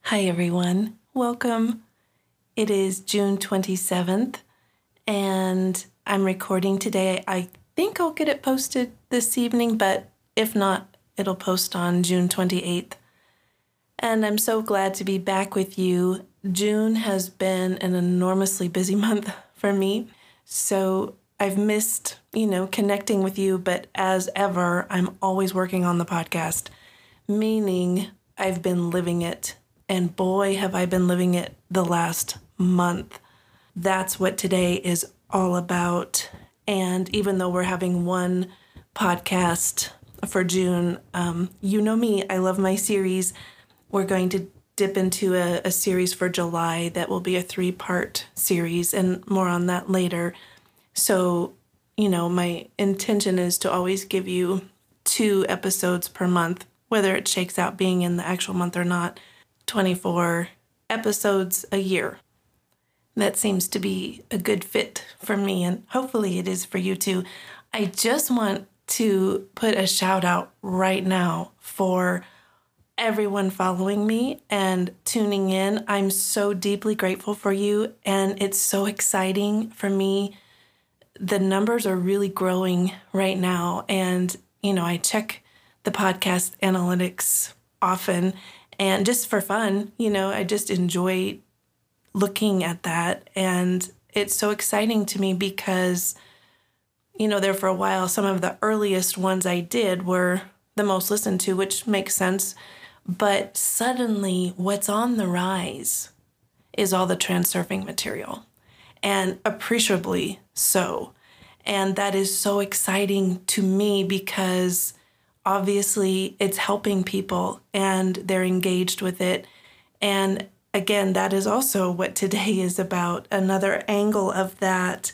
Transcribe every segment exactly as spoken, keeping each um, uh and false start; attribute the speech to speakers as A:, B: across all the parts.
A: Hi, everyone. Welcome. It is June twenty-seventh, and I'm recording today. I think I'll get it posted this evening, but if not, it'll post on June twenty-eighth. And I'm so glad to be back with you. June has been an enormously busy month for me, so I've missed, you know, connecting with you, but as ever, I'm always working on the podcast, meaning I've been living it. And boy, have I been living it the last month. That's what today is all about. And even though we're having one podcast for June, um, you know me, I love my series. We're going to dip into a, a series for July that will be a three-part series, and more on that later. So, you know, my intention is to always give you two episodes per month, whether it shakes out being in the actual month or not. twenty-four episodes a year. That seems to be a good fit for me, and hopefully it is for you too. I just want to put a shout out right now for everyone following me and tuning in. I'm so deeply grateful for you, and it's so exciting for me. The numbers are really growing right now, and you know, I check the podcast analytics often. And just for fun, you know, I just enjoy looking at that. And it's so exciting to me because, you know, there for a while, some of the earliest ones I did were the most listened to, which makes sense. But suddenly what's on the rise is all the transurfing material, and appreciably so. And that is so exciting to me because obviously, it's helping people and they're engaged with it. And again, that is also what today is about, another angle of that.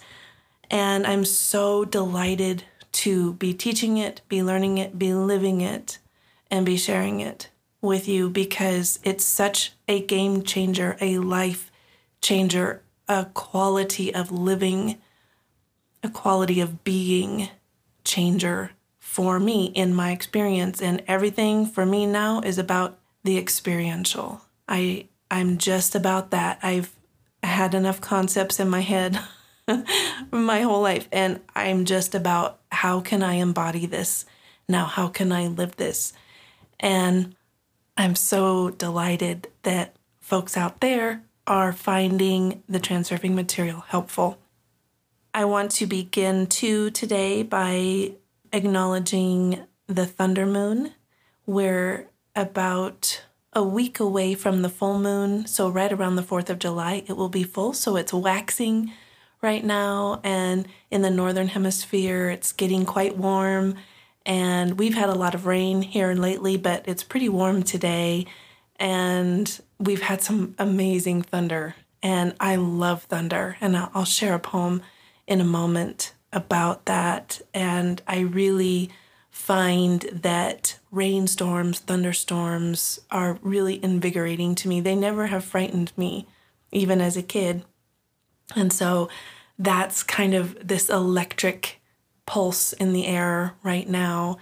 A: And I'm so delighted to be teaching it, be learning it, be living it, and be sharing it with you because it's such a game changer, a life changer, a quality of living, a quality of being changer for me in my experience. And everything for me now is about the experiential. I, I'm just about that. I've had enough concepts in my head my whole life, and I'm just about how can I embody this now? How can I live this? And I'm so delighted that folks out there are finding the transurfing material helpful. I want to begin too today by acknowledging the thunder moon. We're about a week away from the full moon, so right around the fourth of July, it will be full. So it's waxing right now, and in the northern hemisphere, it's getting quite warm, and we've had a lot of rain here lately, but it's pretty warm today, and we've had some amazing thunder, and I love thunder, and I'll share a poem in a moment about that. And I really find that rainstorms, thunderstorms are really invigorating to me. They never have frightened me, even as a kid. And so that's kind of this electric pulse in the air right now.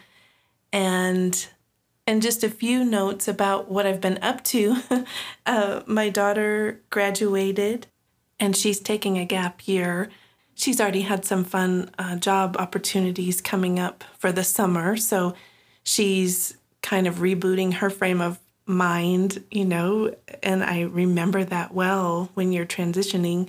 A: And and just a few notes about what I've been up to. uh, my daughter graduated, and she's taking a gap year. She's already had some fun uh, job opportunities coming up for the summer, so she's kind of rebooting her frame of mind, you know, and I remember that well when you're transitioning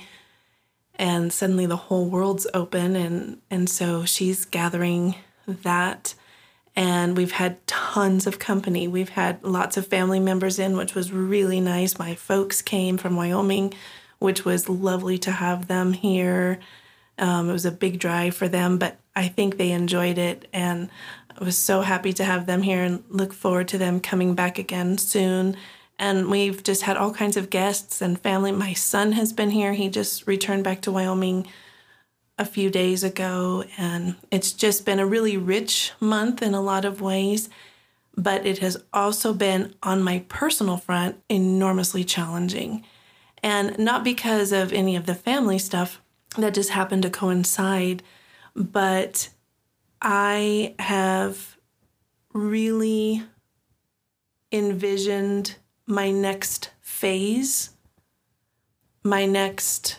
A: and suddenly the whole world's open, and, and so she's gathering that, and we've had tons of company. We've had lots of family members in, which was really nice. My folks came from Wyoming, which was lovely to have them here. Um, it was a big drive for them, but I think they enjoyed it, and I was so happy to have them here and look forward to them coming back again soon. And we've just had all kinds of guests and family. My son has been here. He just returned back to Wyoming a few days ago, and it's just been a really rich month in a lot of ways, but it has also been, on my personal front, enormously challenging. And not because of any of the family stuff that just happened to coincide, but I have really envisioned my next phase, my next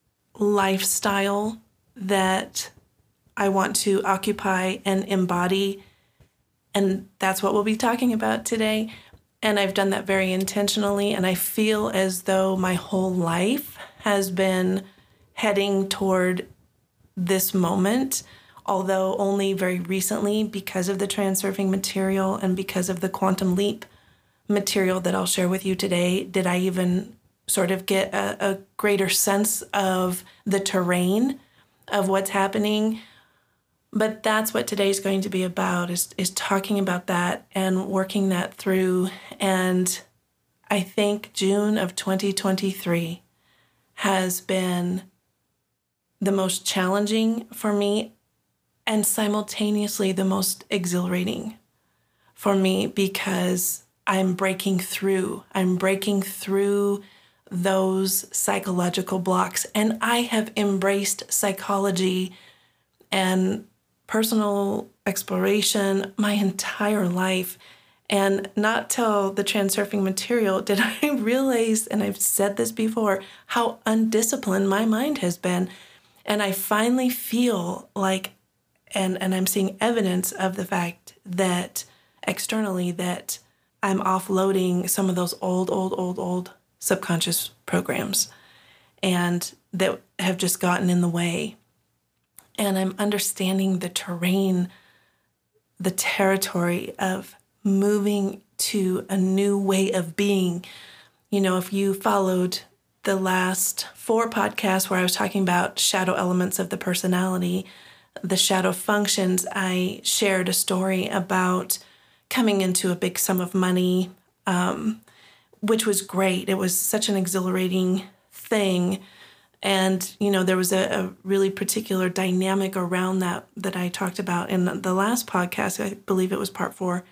A: lifestyle that I want to occupy and embody. And that's what we'll be talking about today. And I've done that very intentionally. And I feel as though my whole life has been heading toward this moment, although only very recently, because of the Transurfing material and because of the Quantum Leap material that I'll share with you today, did I even sort of get a, a greater sense of the terrain of what's happening. But that's what today's going to be about, is, is talking about that and working that through. And I think June of twenty twenty-three has been the most challenging for me and simultaneously the most exhilarating for me, because I'm breaking through. I'm breaking through those psychological blocks. And I have embraced psychology and personal exploration my entire life. And not till the Transurfing material did I realize, and I've said this before, how undisciplined my mind has been. And I finally feel like, and, and I'm seeing evidence of the fact that externally that I'm offloading some of those old, old, old, old subconscious programs and that have just gotten in the way. And I'm understanding the terrain, the territory of moving to a new way of being. You know, if you followed the last four podcasts where I was talking about shadow elements of the personality, the shadow functions, I shared a story about coming into a big sum of money, um, which was great. It was such an exhilarating thing. And, you know, there was a, a really particular dynamic around that that I talked about in the last podcast. I believe it was part four.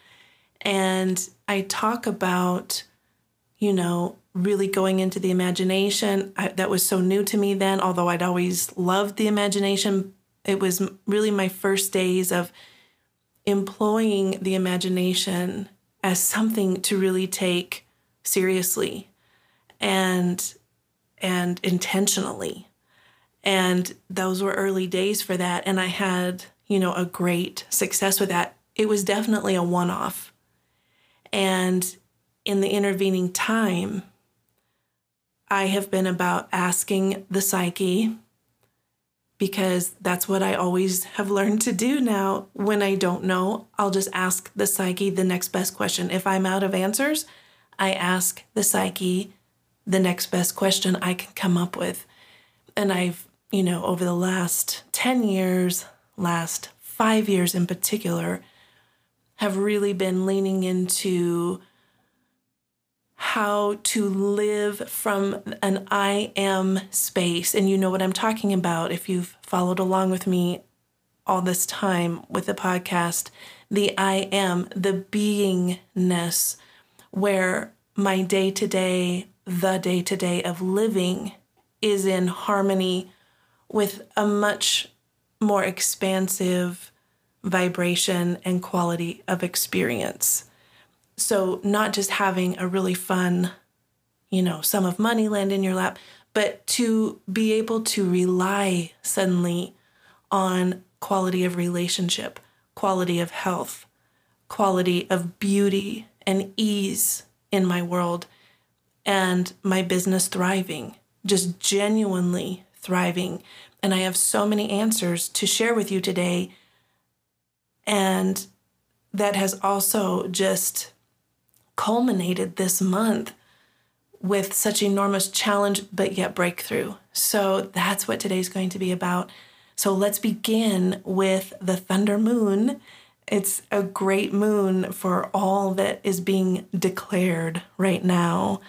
A: And I talk about, you know, really going into the imagination. I, that was so new to me then, although I'd always loved the imagination. It was really my first days of employing the imagination as something to really take seriously and and intentionally. And those were early days for that. And I had, you know, a great success with that. It was definitely a one-off. And in the intervening time, I have been about asking the psyche, because that's what I always have learned to do now. When I don't know, I'll just ask the psyche the next best question. If I'm out of answers, I ask the psyche the next best question I can come up with. And I've, you know, over the last ten years, last five years in particular, have really been leaning into how to live from an I am space. And you know what I'm talking about if you've followed along with me all this time with the podcast. The I am, the beingness, where my day-to-day, the day-to-day of living is in harmony with a much more expansive vibration and quality of experience. So not just having a really fun, you know, sum of money land in your lap, but to be able to rely suddenly on quality of relationship, quality of health, quality of beauty and ease in my world, and my business thriving, just genuinely thriving. And I have so many answers to share with you today. And that has also just culminated this month with such enormous challenge, but yet breakthrough. So that's what today's going to be about. So let's begin with the Thunder Moon. It's a great moon for all that is being declared right now.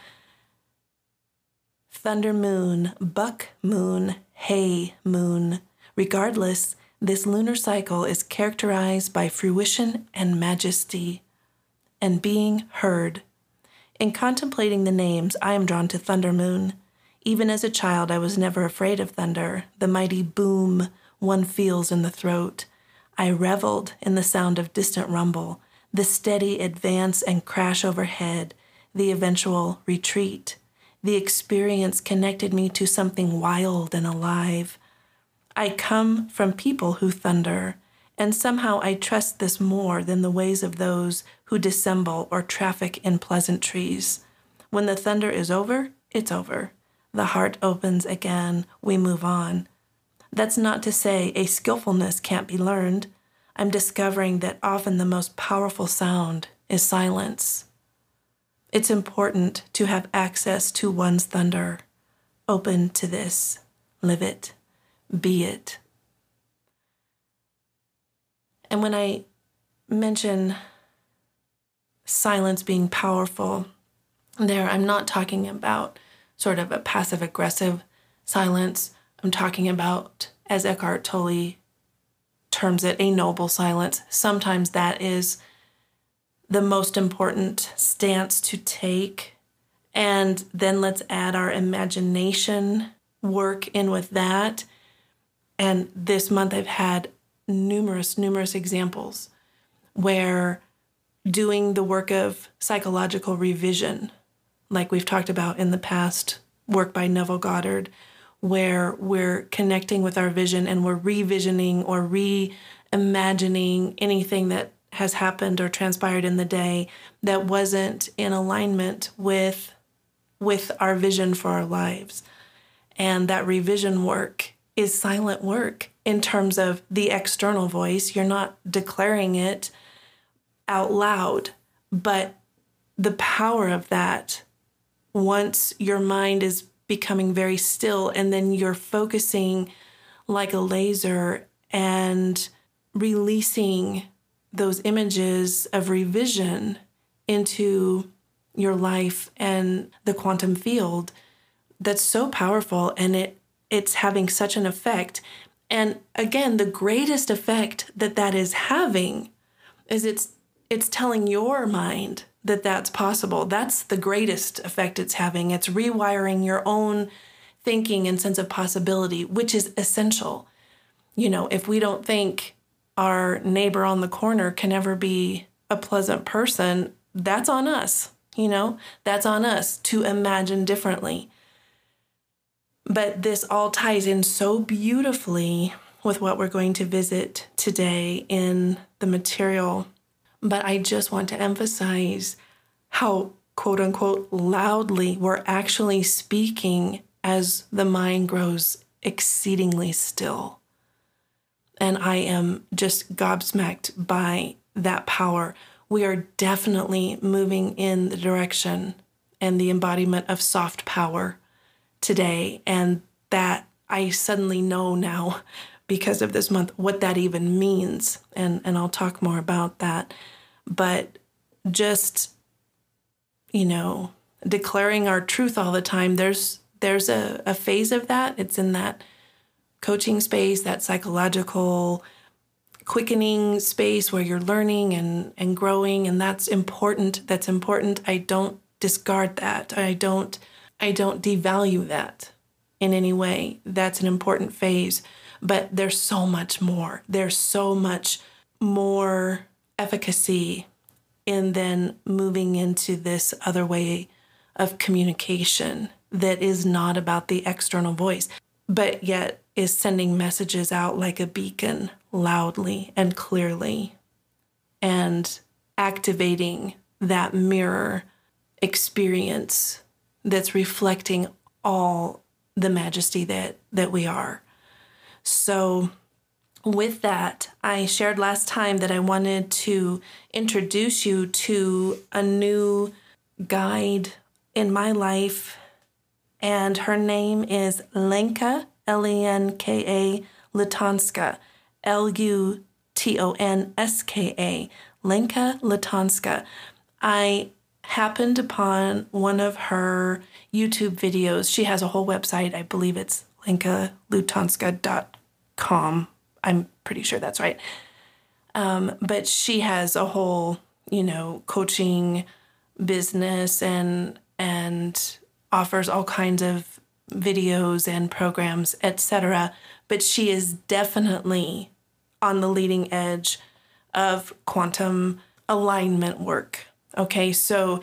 A: Thunder moon, buck moon, hay moon. Regardless, this lunar cycle is characterized by fruition and majesty and being heard. In contemplating the names, I am drawn to Thunder Moon. Even as a child, I was never afraid of thunder, the mighty boom one feels in the throat. I reveled in the sound of distant rumble, the steady advance and crash overhead, the eventual retreat. The experience connected me to something wild and alive. I come from people who thunder, and somehow I trust this more than the ways of those who dissemble or traffic in pleasantries. When the thunder is over, it's over. The heart opens again. We move on. That's not to say a skillfulness can't be learned. I'm discovering that often the most powerful sound is silence. It's important to have access to one's thunder. Open to this. Live it. Be it. And when I mention silence being powerful, there I'm not talking about sort of a passive-aggressive silence. I'm talking about, as Eckhart Tolle terms it, a noble silence. Sometimes that is the most important stance to take. And then let's add our imagination work in with that. And this month I've had numerous, numerous examples where doing the work of psychological revision, like we've talked about in the past, work by Neville Goddard, where we're connecting with our vision and we're revisioning or reimagining anything that has happened or transpired in the day that wasn't in alignment with, with our vision for our lives. And that revision work is silent work in terms of the external voice. You're not declaring it out loud, but the power of that, once your mind is becoming very still and then you're focusing like a laser and releasing those images of revision into your life and the quantum field, that's so powerful, and it it's having such an effect. And again, the greatest effect that that is having is it's it's telling your mind that that's possible. That's the greatest effect it's having. It's rewiring your own thinking and sense of possibility, which is essential. You know, if we don't think our neighbor on the corner can ever be a pleasant person, that's on us. You know, that's on us to imagine differently. But this all ties in so beautifully with what we're going to visit today in the material. But I just want to emphasize how, quote unquote, loudly we're actually speaking as the mind grows exceedingly still. And I am just gobsmacked by that power. We are definitely moving in the direction and the embodiment of soft power today. And that I suddenly know now, because of this month, what that even means. And, and I'll talk more about that. But just, you know, declaring our truth all the time, there's there's a, a phase of that. It's in that coaching space, that psychological quickening space where you're learning and, and growing, and that's important. That's important. I don't discard that. I don't I don't devalue that in any way. That's an important phase. But there's so much more. There's so much more efficacy in then moving into this other way of communication that is not about the external voice, but yet is sending messages out like a beacon loudly and clearly, and activating that mirror experience that's reflecting all the majesty that, that we are. So with that, I shared last time that I wanted to introduce you to a new guide in my life, and her name is Lenka, L E N K A, Lutonska, L U T O N S K A, Lenka Lutonska. I happened upon one of her YouTube videos. She has a whole website. I believe it's lenka lutonska dot com. I'm pretty sure that's right. Um, but she has a whole, you know, coaching business and and offers all kinds of videos and programs, et cetera. But she is definitely on the leading edge of quantum alignment work. Okay, so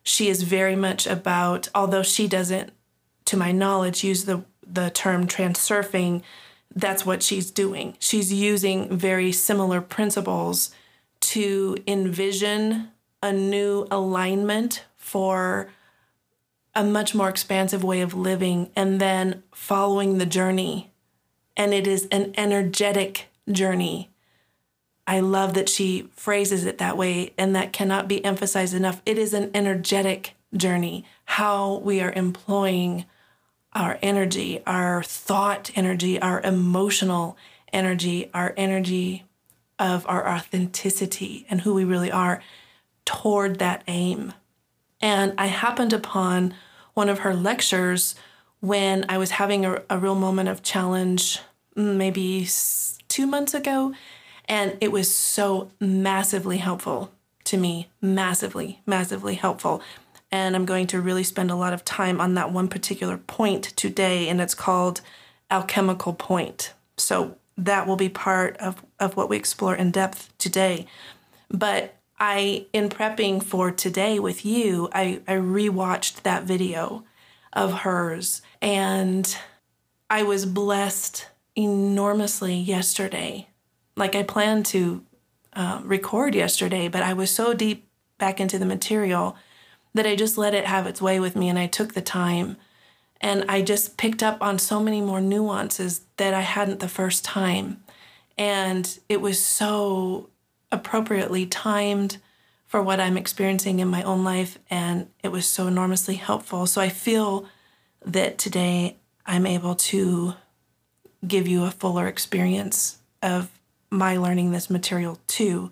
A: She is very much about, although she doesn't, to my knowledge, use the, the term transurfing, that's what she's doing. She's using very similar principles to envision a new alignment for a much more expansive way of living and then following the journey. And it is an energetic journey. I love that she phrases it that way, and that cannot be emphasized enough. It is an energetic journey, how we are employing our energy, our thought energy, our emotional energy, our energy of our authenticity and who we really are toward that aim. And I happened upon one of her lectures when I was having a, a real moment of challenge, maybe two months ago. And it was so massively helpful to me, massively, massively helpful. And I'm going to really spend a lot of time on that one particular point today, and it's called alchemical point. So that will be part of, of what we explore in depth today. But I, in prepping for today with you, I, I rewatched that video of hers, and I was blessed enormously yesterday. Like I planned to uh, record yesterday, but I was so deep back into the material that I just let it have its way with me, and I took the time, and I just picked up on so many more nuances that I hadn't the first time. And it was so appropriately timed for what I'm experiencing in my own life, and it was so enormously helpful. So I feel that today I'm able to give you a fuller experience of my learning this material too.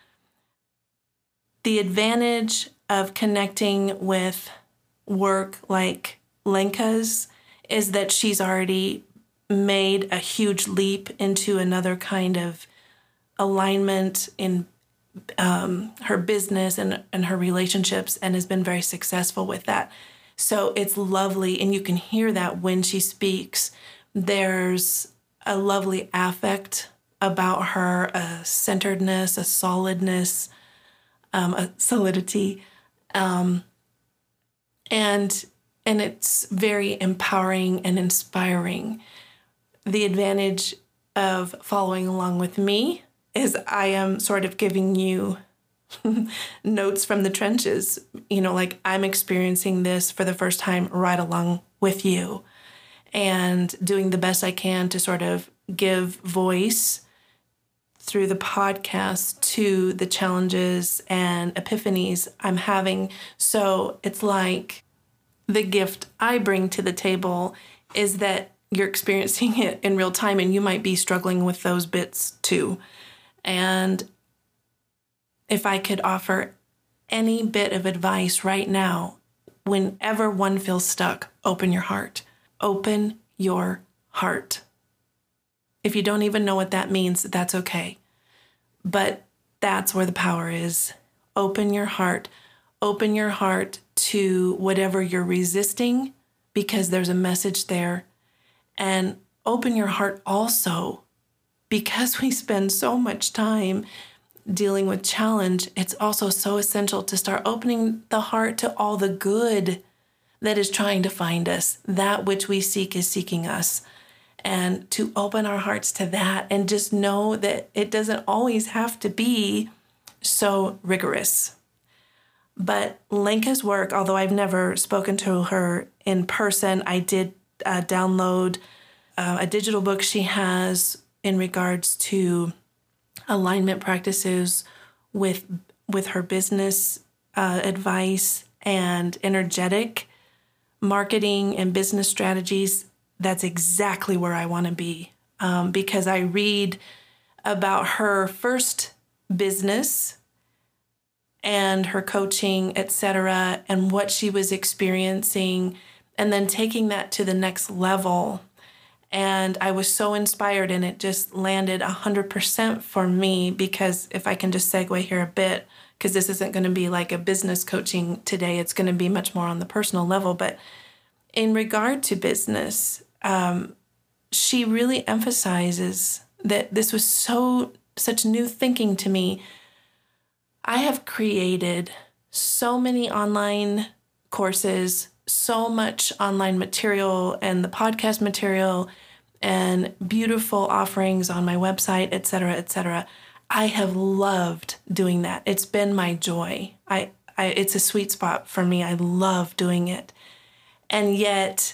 A: The advantage of connecting with work like Lenka's is that she's already made a huge leap into another kind of alignment in um, her business and, and her relationships, and has been very successful with that. So it's lovely, and you can hear that when she speaks. There's a lovely affect about her, a centeredness, a solidness, um, a solidity, um, and and it's very empowering and inspiring. The advantage of following along with me is I am sort of giving you notes from the trenches. You know, like I'm experiencing this for the first time right along with you, and doing the best I can to sort of give voice through the podcast to the challenges and epiphanies I'm having. So it's like the gift I bring to the table is that you're experiencing it in real time, and you might be struggling with those bits too. And if I could offer any bit of advice right now, whenever one feels stuck, open your heart. Open your heart. If you don't even know what that means, that's okay. But that's where the power is. Open your heart. Open your heart to whatever you're resisting, because there's a message there. And open your heart also, because we spend so much time dealing with challenge. It's also so essential to start opening the heart to all the good that is trying to find us. That which we seek is seeking us. And to open our hearts to that, and just know that it doesn't always have to be so rigorous. But Lenka's work, although I've never spoken to her in person, I did uh, download uh, a digital book she has in regards to alignment practices with with her business uh, advice and energetic marketing and business strategies. That's exactly where I want to be, um, because I read about her first business and her coaching, et cetera, and what she was experiencing, and then taking that to the next level. And I was so inspired, and it just landed one hundred percent for me, because if I can just segue here a bit, because this isn't going to be like a business coaching today, it's going to be much more on the personal level. But in regard to business, um, she really emphasizes that this was so such new thinking to me. I have created so many online courses, so much online material and the podcast material and beautiful offerings on my website, et cetera, et cetera. I have loved doing that. It's been my joy. I, I it's a sweet spot for me. I love doing it. And yet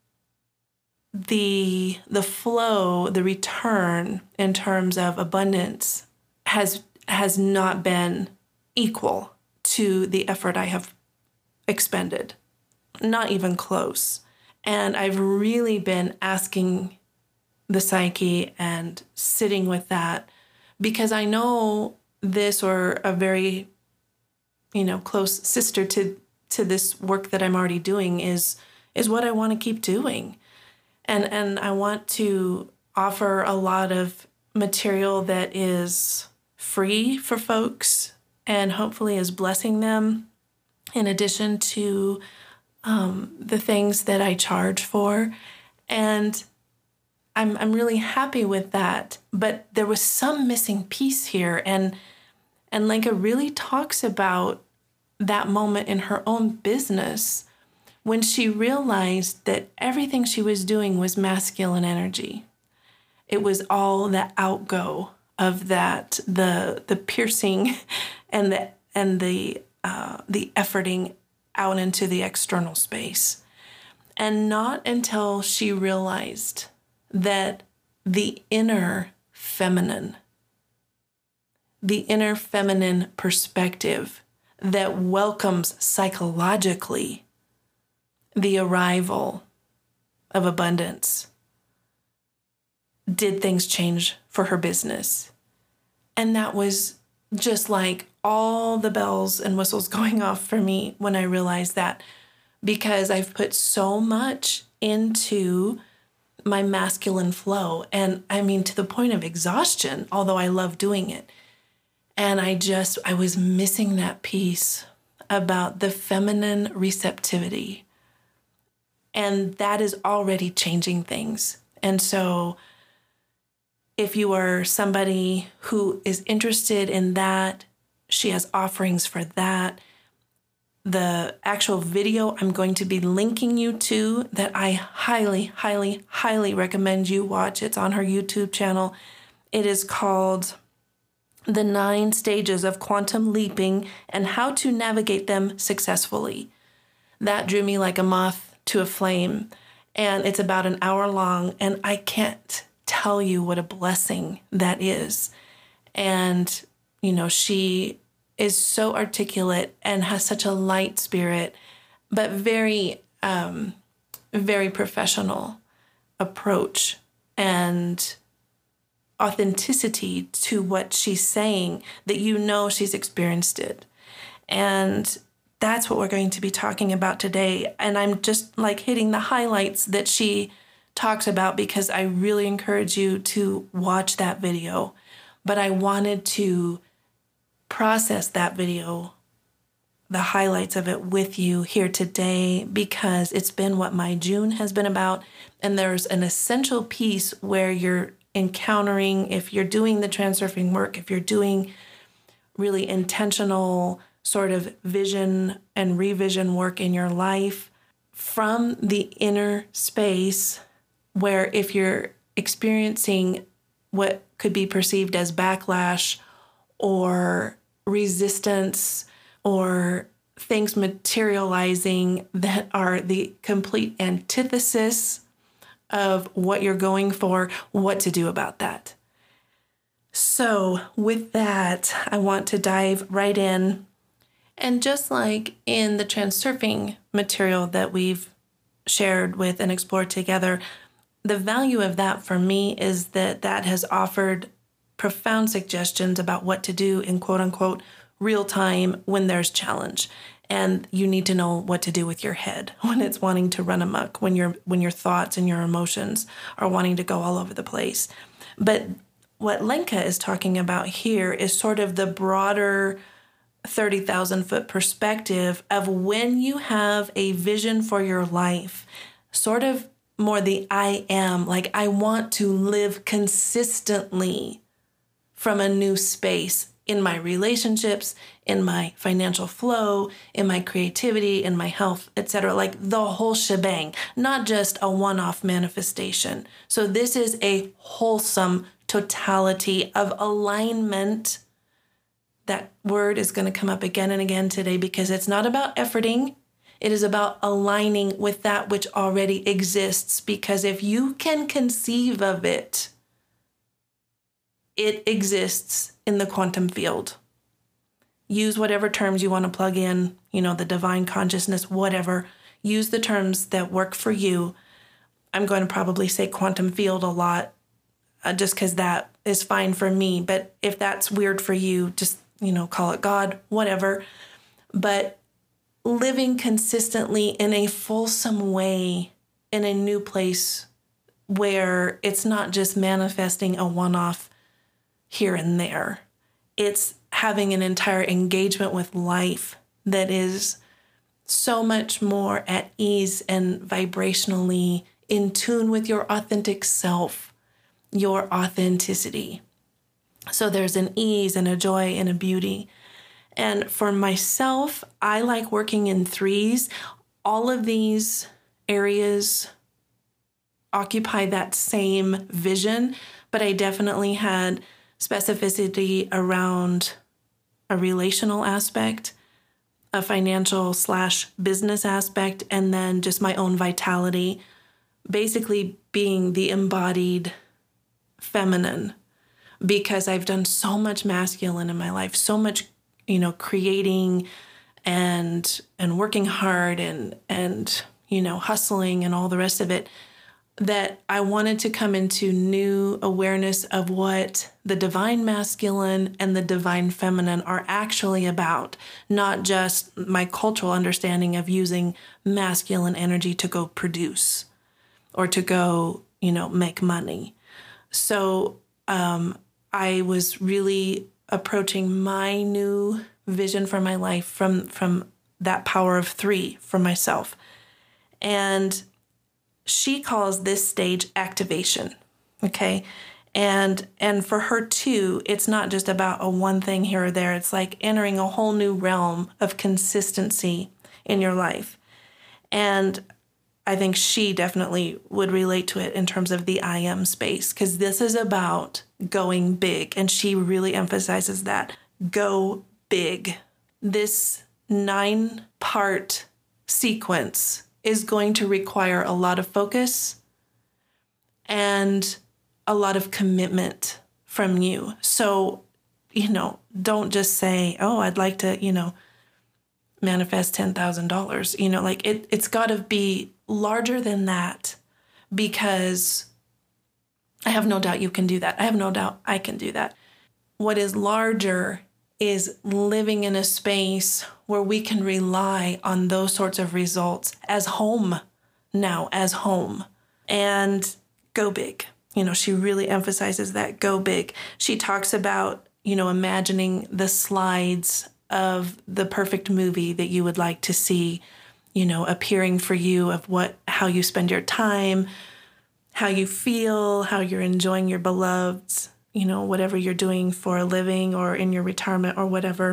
A: the the flow, the return in terms of abundance has has not been equal to the effort I have expended. Not even close. And I've really been asking the psyche and sitting with that, because I know this, or a very, you know, close sister to to this work that I'm already doing is is what I want to keep doing. And and I want to offer a lot of material that is free for folks and hopefully is blessing them, in addition to um, the things that I charge for. And I'm I'm really happy with that. But there was some missing piece here. And and Lenka really talks about that moment in her own business when she realized that everything she was doing was masculine energy. It was all the outgo of that, the the piercing and the and the uh, the efforting out into the external space. And not until she realized that the inner feminine, the inner feminine perspective that welcomes psychologically the arrival of abundance, did things change for her business. And that was just like all the bells and whistles going off for me when I realized that, because I've put so much into my masculine flow. And I mean, to the point of exhaustion, although I love doing it. And I just, I was missing that piece about the feminine receptivity. And that is already changing things. And so if you are somebody who is interested in that, she has offerings for that. The actual video I'm going to be linking you to, that I highly, highly, highly recommend you watch. It's on her YouTube channel. It is called The Nine Stages of Quantum Leaping and How to Navigate Them Successfully. That drew me like a moth to a flame. And it's about an hour long. And I can't tell you what a blessing that is. And, you know, she is so articulate and has such a light spirit, but very, um, very professional approach and authenticity to what she's saying, that you know she's experienced it. And that's what we're going to be talking about today. And I'm just like hitting the highlights that she talks about, because I really encourage you to watch that video. But I wanted to process that video, the highlights of it, with you here today, because it's been what my June has been about. And there's an essential piece where you're encountering, if you're doing the transurfing work, if you're doing really intentional sort of vision and revision work in your life from the inner space, where if you're experiencing what could be perceived as backlash or resistance or things materializing that are the complete antithesis of what you're going for, what to do about that. So with that, I want to dive right in. And just like in the transurfing material that we've shared with and explored together, the value of that for me is that that has offered profound suggestions about what to do in quote unquote real time when there's challenge. And you need to know what to do with your head when it's wanting to run amok, when your when your thoughts and your emotions are wanting to go all over the place. But what Lenka is talking about here is sort of the broader thirty thousand foot perspective of when you have a vision for your life, sort of more the I am, like I want to live consistently from a new space in my relationships, in my financial flow, in my creativity, in my health, et cetera. Like the whole shebang, not just a one-off manifestation. So this is a wholesome totality of alignment. That word is going to come up again and again today because it's not about efforting. It is about aligning with that which already exists. Because if you can conceive of it, it exists in the quantum field. Use whatever terms you want to plug in, you know, the divine consciousness, whatever. Use the terms that work for you. I'm going to probably say quantum field a lot uh, just because that is fine for me. But if that's weird for you, just, you know, call it God, whatever. But living consistently in a fulsome way in a new place where it's not just manifesting a one-off here and there. It's having an entire engagement with life that is so much more at ease and vibrationally in tune with your authentic self, your authenticity. So there's an ease and a joy and a beauty. And for myself, I like working in threes. All of these areas occupy that same vision, but I definitely had specificity around a relational aspect, a financial slash business aspect, and then just my own vitality, basically being the embodied feminine, because I've done so much masculine in my life, so much, you know, creating and and working hard and and you know, hustling and all the rest of it, that I wanted to come into new awareness of what the divine masculine and the divine feminine are actually about, not just my cultural understanding of using masculine energy to go produce or to go, you know, make money. So um, I was really approaching my new vision for my life from, from that power of three for myself. And she calls this stage activation, okay? And and for her too, it's not just about a one thing here or there. It's like entering a whole new realm of consistency in your life. And I think she definitely would relate to it in terms of the I am space, because this is about going big. And she really emphasizes that. Go big. This nine-part sequence is going to require a lot of focus and a lot of commitment from you. So, you know, don't just say, oh, I'd like to, you know, manifest ten thousand dollars. You know, like it, it's got to be larger than that, because I have no doubt you can do that. I have no doubt I can do that. What is larger is living in a space where we can rely on those sorts of results as home now, as home, and go big. You know, she really emphasizes that go big. She talks about, you know, imagining the slides of the perfect movie that you would like to see, you know, appearing for you, of what, how you spend your time, how you feel, how you're enjoying your beloveds, you know, whatever you're doing for a living or in your retirement or whatever.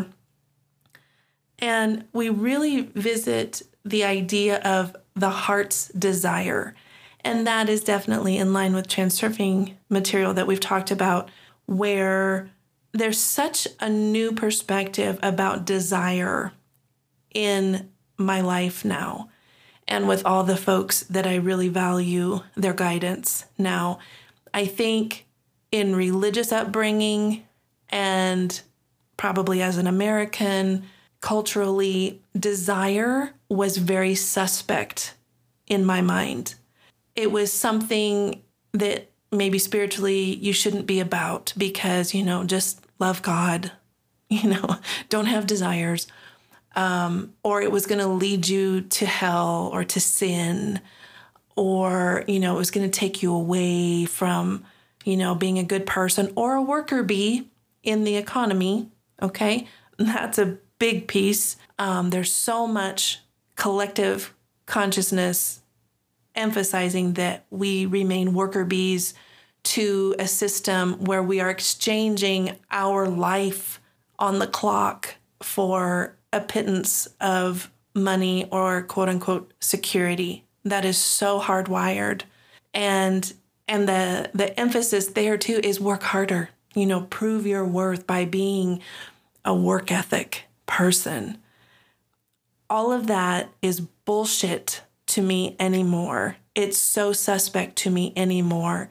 A: And we really visit the idea of the heart's desire. And that is definitely in line with Transurfing material that we've talked about, where there's such a new perspective about desire in my life now. And with all the folks that I really value their guidance now, I think in religious upbringing and probably as an American, culturally, desire was very suspect in my mind. It was something that maybe spiritually you shouldn't be about, because, you know, just love God, you know, don't have desires. Um, or it was going to lead you to hell or to sin, or, you know, it was going to take you away from, you know, being a good person or a worker bee in the economy. Okay. That's a big piece. Um, there's so much collective consciousness emphasizing that we remain worker bees to a system where we are exchanging our life on the clock for a pittance of money or quote unquote security. That is so hardwired. And and the the emphasis there too is work harder. You know, prove your worth by being a work ethic person. All of that is bullshit to me anymore. It's so suspect to me anymore.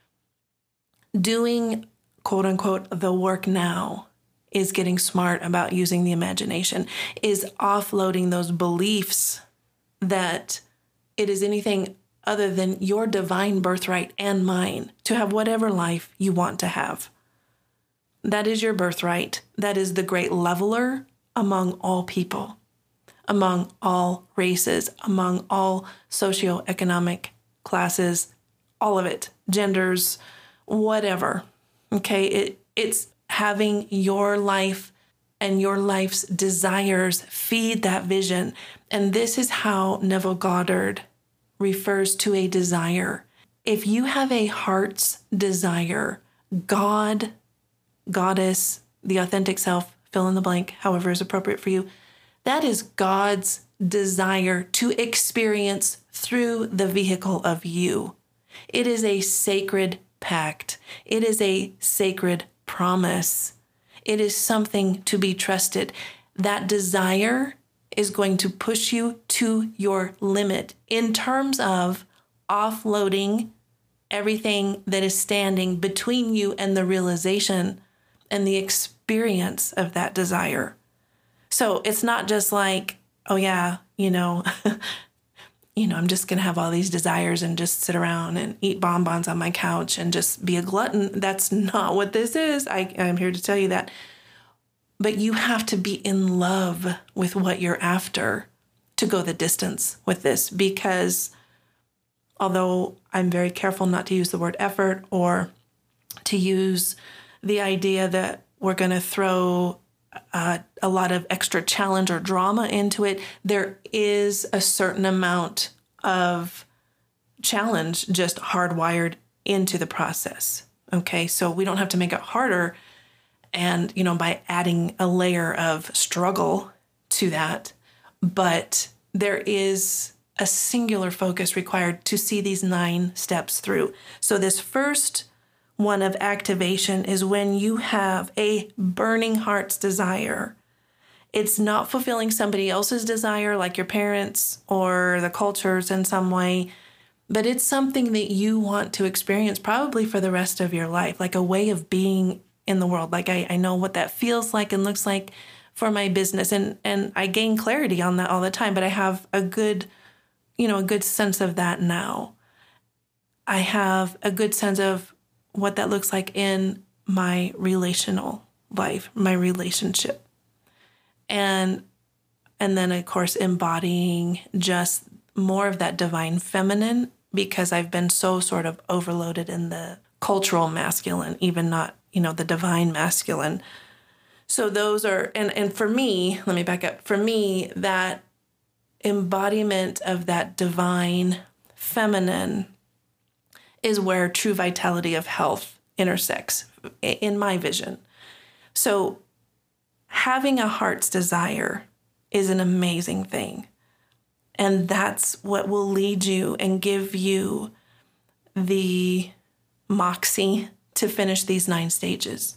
A: Doing quote unquote the work now is getting smart about using the imagination, is offloading those beliefs that it is anything other than your divine birthright and mine to have whatever life you want to have. That is your birthright. That is the great leveler among all people, among all races, among all socioeconomic classes, all of it, genders, whatever. Okay, it it's having your life and your life's desires feed that vision. And this is how Neville Goddard refers to a desire. If you have a heart's desire, God, goddess, the authentic self, fill in the blank, however is appropriate for you, that is God's desire to experience through the vehicle of you. It is a sacred pact. It is a sacred promise. It is something to be trusted. That desire is going to push you to your limit in terms of offloading everything that is standing between you and the realization and the experience of that desire. So it's not just like, oh yeah, you know, you know, I'm just going to have all these desires and just sit around and eat bonbons on my couch and just be a glutton. That's not what this is. I, I'm here to tell you that. But you have to be in love with what you're after to go the distance with this, because although I'm very careful not to use the word effort or to use the idea that we're going to throw uh, a lot of extra challenge or drama into it, there is a certain amount of challenge just hardwired into the process. Okay, so we don't have to make it harder. And, you know, by adding a layer of struggle to that, but there is a singular focus required to see these nine steps through. So this first one of activation is when you have a burning heart's desire. It's not fulfilling somebody else's desire, like your parents or the cultures in some way, but it's something that you want to experience probably for the rest of your life, like a way of being in the world. Like I, I know what that feels like and looks like for my business. And, and I gain clarity on that all the time, but I have a good, you know, a good sense of that now. I have a good sense of what that looks like in my relational life, my relationship. And, and then of course, embodying just more of that divine feminine, because I've been so sort of overloaded in the cultural masculine, even not, you know, the divine masculine. So those are, and, and for me, let me back up. For me, that embodiment of that divine feminine is where true vitality of health intersects in my vision. So having a heart's desire is an amazing thing. And that's what will lead you and give you the moxie to finish these nine stages.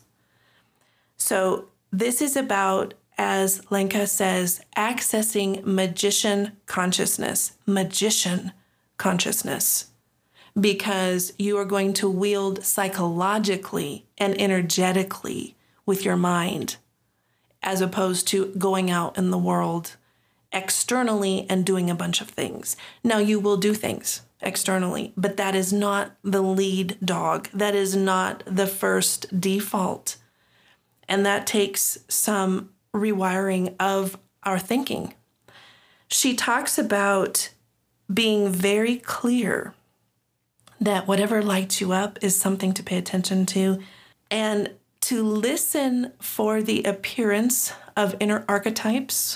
A: So this is about, as Lenka says, accessing magician consciousness, magician consciousness, because you are going to wield psychologically and energetically with your mind, as opposed to going out in the world externally and doing a bunch of things. Now, you will do things externally, but that is not the lead dog. That is not the first default. And that takes some rewiring of our thinking. She talks about being very clear that whatever lights you up is something to pay attention to, and to listen for the appearance of inner archetypes,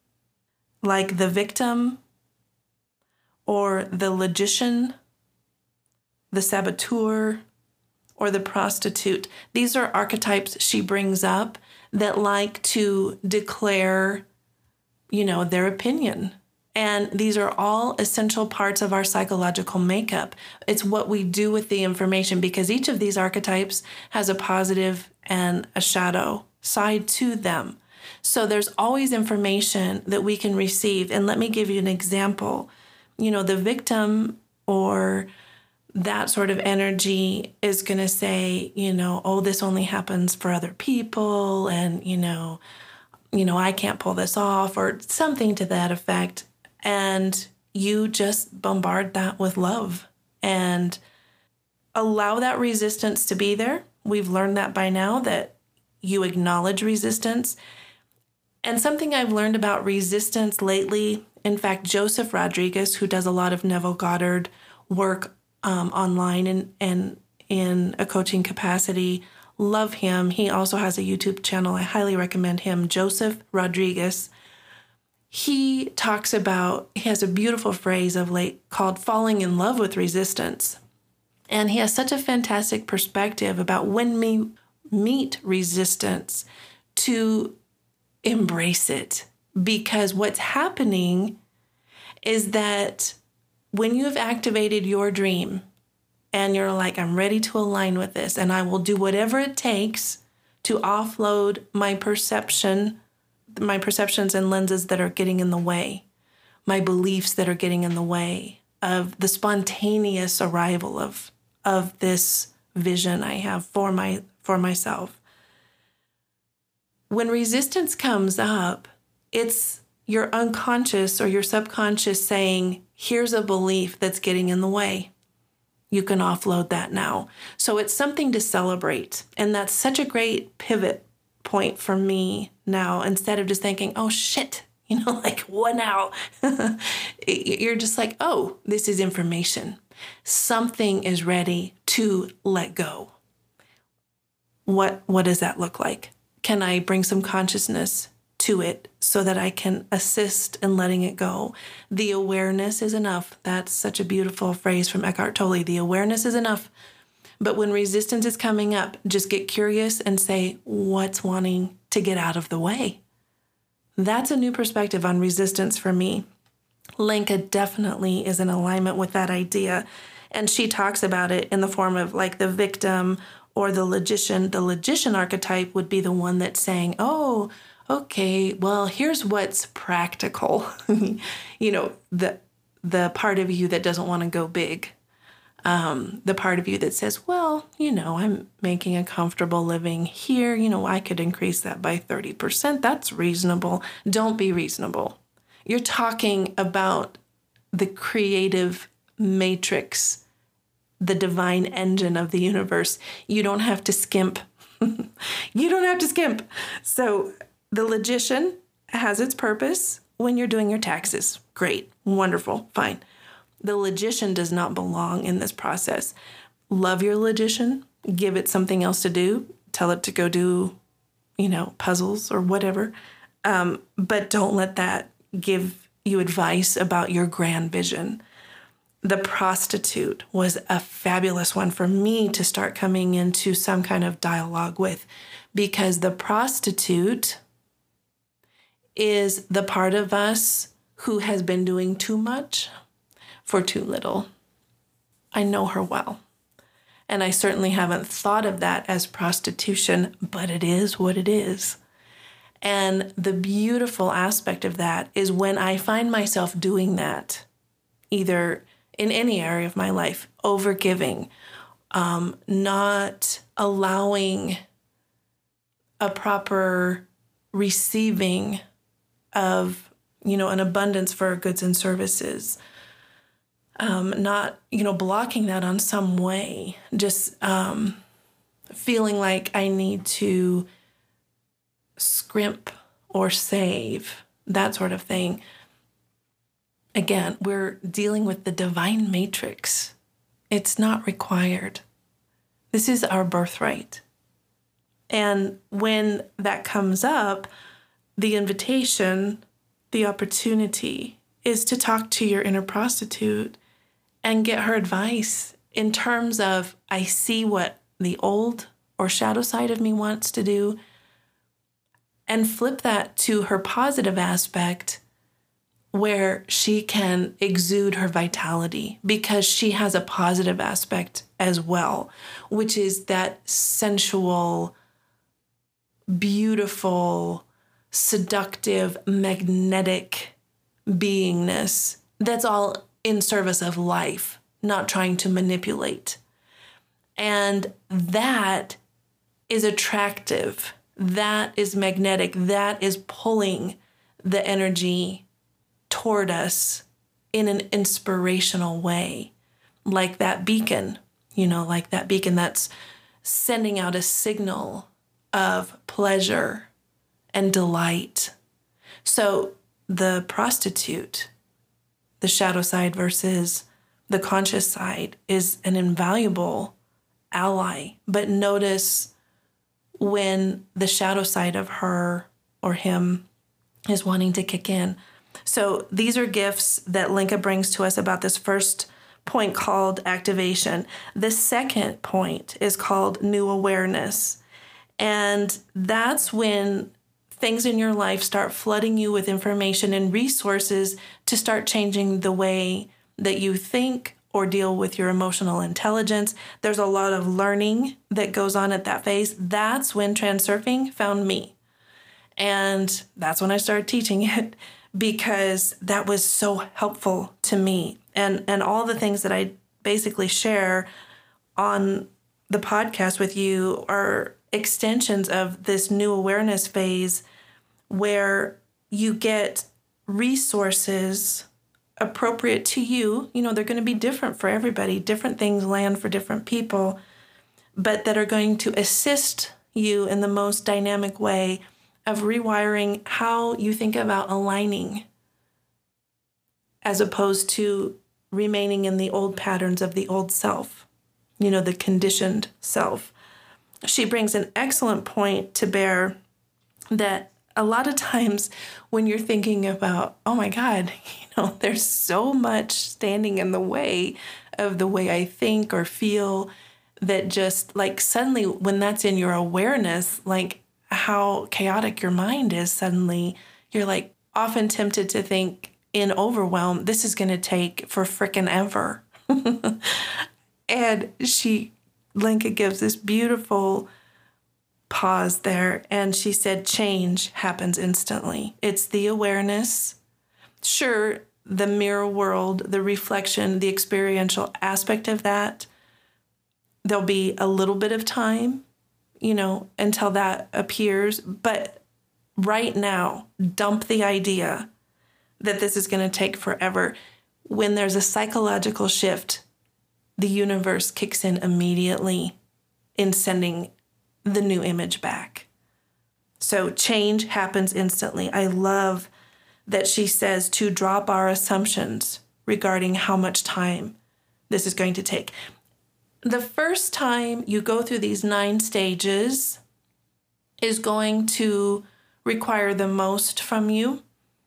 A: like the victim or the logician, the saboteur, or the prostitute. These are archetypes she brings up that like to declare, you know, their opinion. And these are all essential parts of our psychological makeup. It's what we do with the information, because each of these archetypes has a positive and a shadow side to them. So there's always information that we can receive. And let me give you an example. You know, the victim or that sort of energy is going to say, you know, oh, this only happens for other people. And, you know, you know, I can't pull this off, or something to that effect. And you just bombard that with love and allow that resistance to be there. We've learned that by now, that you acknowledge resistance. And something I've learned about resistance lately, in fact, Joseph Rodriguez, who does a lot of Neville Goddard work um, online and, and in a coaching capacity, love him. He also has a YouTube channel. I highly recommend him, Joseph Rodriguez. He talks about, he has a beautiful phrase of late called falling in love with resistance. And he has such a fantastic perspective about when we meet resistance to embrace it. Because what's happening is that when you have activated your dream and you're like, I'm ready to align with this, and I will do whatever it takes to offload my perception my perceptions and lenses that are getting in the way, my beliefs that are getting in the way of the spontaneous arrival of, of this vision I have for my, for myself. When resistance comes up, it's your unconscious or your subconscious saying, here's a belief that's getting in the way. You can offload that now. So it's something to celebrate. And that's such a great pivot point for me now, instead of just thinking, oh shit, you know, like what now? You're just like, oh, this is information. Something is ready to let go. What, what does that look like? Can I bring some consciousness to it so that I can assist in letting it go? The awareness is enough. That's such a beautiful phrase from Eckhart Tolle. The awareness is enough. But when resistance is coming up, just get curious and say, what's wanting to get out of the way? That's a new perspective on resistance for me. Lenka definitely is in alignment with that idea. And she talks about it in the form of like the victim or the logician. The logician archetype would be the one that's saying, oh, okay, well, here's what's practical. You know, the the part of you that doesn't want to go big. Um, the part of you that says, well, you know, I'm making a comfortable living here. You know, I could increase that by thirty percent. That's reasonable. Don't be reasonable. You're talking about the creative matrix, the divine engine of the universe. You don't have to skimp. You don't have to skimp. So the logician has its purpose when you're doing your taxes. Great. Wonderful. Fine. The logician does not belong in this process. Love your logician. Give it something else to do. Tell it to go do, you know, puzzles or whatever. Um, but don't let that give you advice about your grand vision. The prostitute was a fabulous one for me to start coming into some kind of dialogue with, because the prostitute is the part of us who has been doing too much for too little. I know her well. And I certainly haven't thought of that as prostitution, but it is what it is. And the beautiful aspect of that is when I find myself doing that, either in any area of my life, overgiving, um, not allowing a proper receiving of, you know, an abundance for goods and services, Um, not, you know, blocking that on some way, just um, feeling like I need to scrimp or save, that sort of thing. Again, we're dealing with the divine matrix. It's not required. This is our birthright. And when that comes up, the invitation, the opportunity is to talk to your inner prostitute and get her advice in terms of, I see what the old or shadow side of me wants to do. and flip that to her positive aspect where she can exude her vitality because she has a positive aspect as well, which is that sensual, beautiful, seductive, magnetic beingness that's all in service of life, not trying to manipulate. And that is attractive. That is magnetic. That is pulling the energy toward us in an inspirational way, like that beacon, you know, like that beacon that's sending out a signal of pleasure and delight. So the prostitute, the shadow side versus the conscious side, is an invaluable ally. But notice when the shadow side of her or him is wanting to kick in. So these are gifts that Lenka brings to us about this first point called activation. The second point is called new awareness. And that's when things in your life start flooding you with information and resources to start changing the way that you think or deal with your emotional intelligence. There's a lot of learning that goes on at that phase. That's when Transurfing found me. And that's when I started teaching it, because that was so helpful to me. And and all the things that I basically share on the podcast with you are extensions of this new awareness phase where you get resources appropriate to you. You know, they're going to be different for everybody. Different things land for different people, but that are going to assist you in the most dynamic way of rewiring how you think about aligning, as opposed to remaining in the old patterns of the old self, you know, the conditioned self. She brings an excellent point to bear that a lot of times when you're thinking about, oh my God, you know, there's so much standing in the way of the way I think or feel, that just like suddenly when that's in your awareness, like how chaotic your mind is, suddenly you're like often tempted to think in overwhelm, this is going to take for frickin' ever. And she, Lenka gives this beautiful pause there, and she said change happens instantly. It's the awareness. Sure, the mirror world, the reflection, the experiential aspect of that, there'll be a little bit of time, you know, until that appears. But right now, dump the idea that this is going to take forever. When there's a psychological shift, the universe kicks in immediately in sending the new image back. So change happens instantly. I love that she says to drop our assumptions regarding how much time this is going to take. The first time you go through these nine stages is going to require the most from you.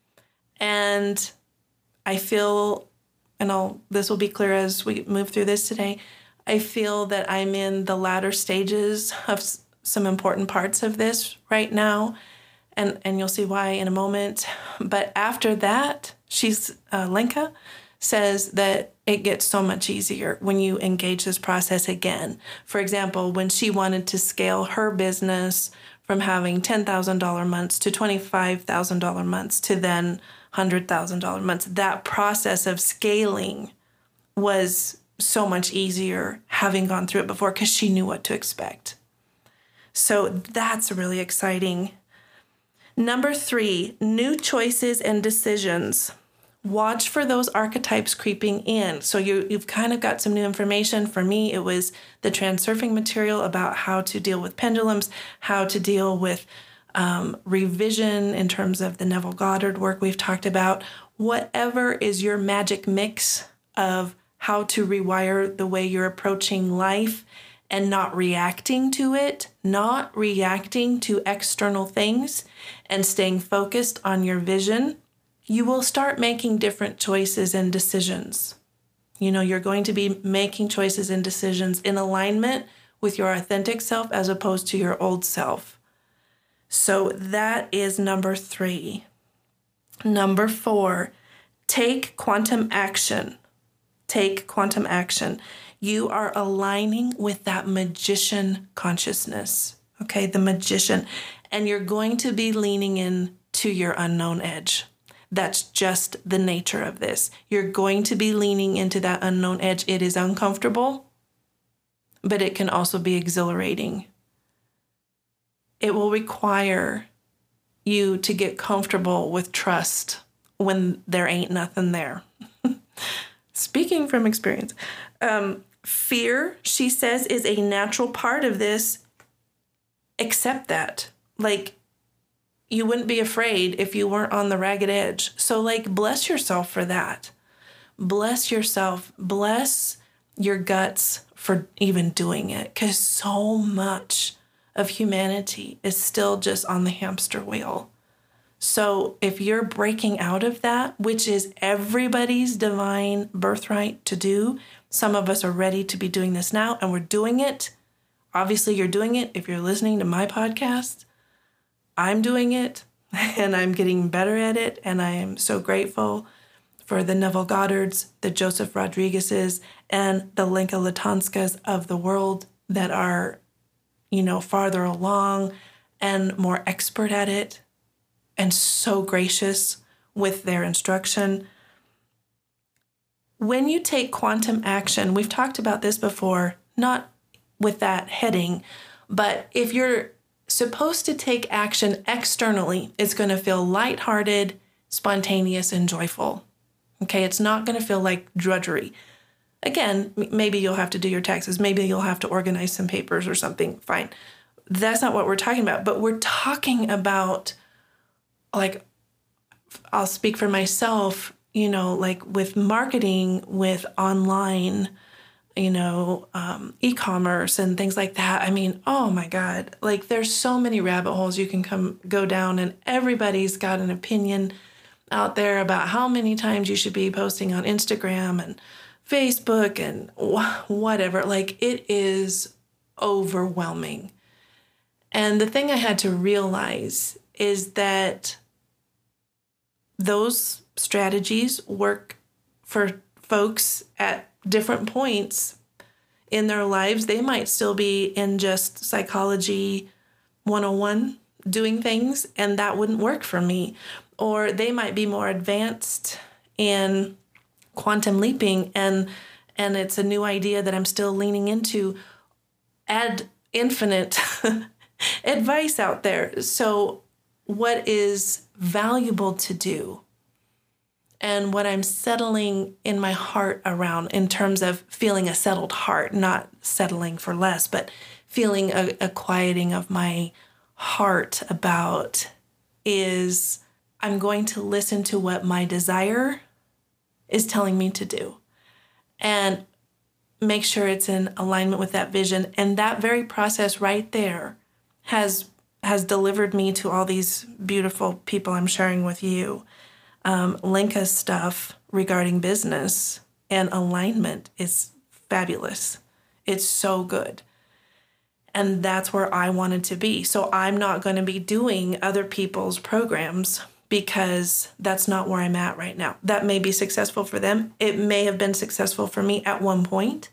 A: And I feel, and I'll, this will be clear as we move through this today, I feel that I'm in the latter stages of s- some important parts of this right now. And, and you'll see why in a moment. But after that, she's, uh, Lenka says that it gets so much easier when you engage this process again. For example, when she wanted to scale her business from having ten thousand dollars months to twenty-five thousand dollars months to then one hundred thousand dollars months, that process of scaling was so much easier having gone through it before, because she knew what to expect. So that's really exciting. Number three, new choices and decisions. Watch for those archetypes creeping in. So you, you've kind of got some new information. For me, it was the Transurfing material about how to deal with pendulums, how to deal with um, revision in terms of the Neville Goddard work we've talked about. Whatever is your magic mix of how to rewire the way you're approaching life and not reacting to it, not reacting to external things, and staying focused on your vision, you will start making different choices and decisions. You know, you're going to be making choices and decisions in alignment with your authentic self as opposed to your old self. So that is number three. Number four, take quantum action. Take quantum action. You are aligning with that magician consciousness, okay? The magician. And you're going to be leaning in to your unknown edge. That's just the nature of this. You're going to be leaning into that unknown edge. It is uncomfortable, but it can also be exhilarating. It will require you to get comfortable with trust when there ain't nothing there. Speaking from experience, um, fear, she says, is a natural part of this. Accept that. Like, you wouldn't be afraid if you weren't on the ragged edge. So, like, bless yourself for that. Bless yourself. Bless your guts for even doing it. Because so much of humanity is still just on the hamster wheel. So if you're breaking out of that, which is everybody's divine birthright to do, some of us are ready to be doing this now, and we're doing it. Obviously, you're doing it if you're listening to my podcast. I'm doing it, and I'm getting better at it, and I am so grateful for the Neville Goddards, the Joseph Rodriguezes, and the Lenka Latanskas of the world that are, you know, farther along and more expert at it, and so gracious with their instruction. When you take quantum action, we've talked about this before, not with that heading, but if you're supposed to take action externally, it's going to feel lighthearted, spontaneous, and joyful. Okay, it's not going to feel like drudgery. Again, maybe you'll have to do your taxes. Maybe you'll have to organize some papers or something. Fine. That's not what we're talking about. But we're talking about, like, I'll speak for myself, you know, like with marketing, with online, you know, um, e-commerce and things like that. I mean, oh my God, like there's so many rabbit holes you can come go down, and everybody's got an opinion out there about how many times you should be posting on Instagram and Facebook and whatever. Like, it is overwhelming. And the thing I had to realize is that those strategies work for folks at different points in their lives. They might still be in just psychology one oh one doing things, and that wouldn't work for me. Or they might be more advanced in quantum leaping, and and it's a new idea that I'm still leaning into. Add infinite advice out there. So what is valuable to do, and what I'm settling in my heart around in terms of feeling a settled heart, not settling for less, but feeling a, a quieting of my heart about, is I'm going to listen to what my desire is telling me to do and make sure it's in alignment with that vision. And that very process right there has has delivered me to all these beautiful people I'm sharing with you. Um, Lenka's stuff regarding business and alignment is fabulous. It's so good. And that's where I wanted to be. So I'm not going to be doing other people's programs because that's not where I'm at right now. That may be successful for them. It may have been successful for me at one point.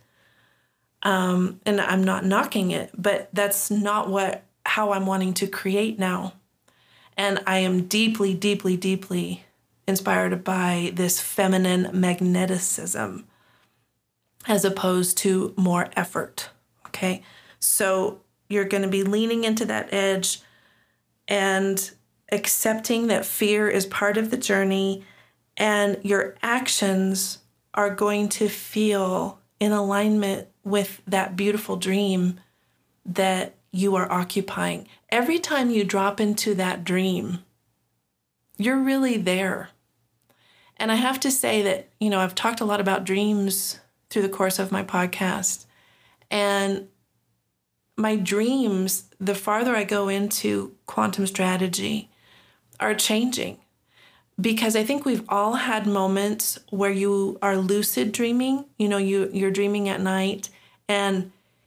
A: Um, and I'm not knocking it, but that's not what how I'm wanting to create now. And I am deeply, deeply, deeply inspired by this feminine magneticism as opposed to more effort. Okay. So you're going to be leaning into that edge and accepting that fear is part of the journey, and your actions are going to feel in alignment with that beautiful dream that you are occupying. Every time you drop into that dream, you're really there. And I have to say that, you know, I've talked a lot about dreams through the course of my podcast, and my dreams, the farther I go into quantum strategy, are changing, because I think we've all had moments where you are lucid dreaming. You know, you, you're dreaming at night and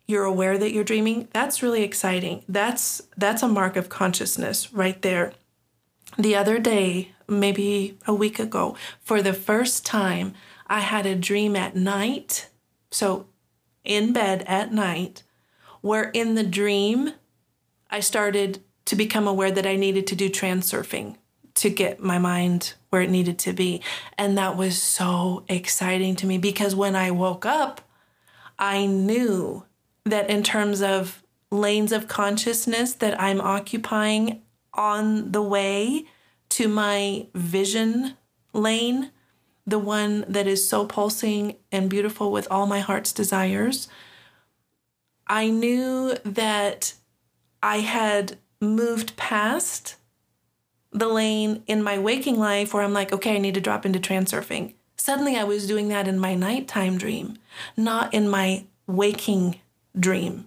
A: you're aware that you're dreaming, that's really exciting. That's that's a mark of consciousness right there. The other day, maybe a week ago, for the first time, I had a dream at night, so in bed at night, where in the dream, I started to become aware that I needed to do transurfing to get my mind where it needed to be. And that was so exciting to me because when I woke up, I knew that in terms of lanes of consciousness that I'm occupying on the way to my vision lane, the one that is so pulsing and beautiful with all my heart's desires, I knew that I had moved past the lane in my waking life where I'm like, okay, I need to drop into transurfing. Suddenly I was doing that in my nighttime dream, not in my waking dream.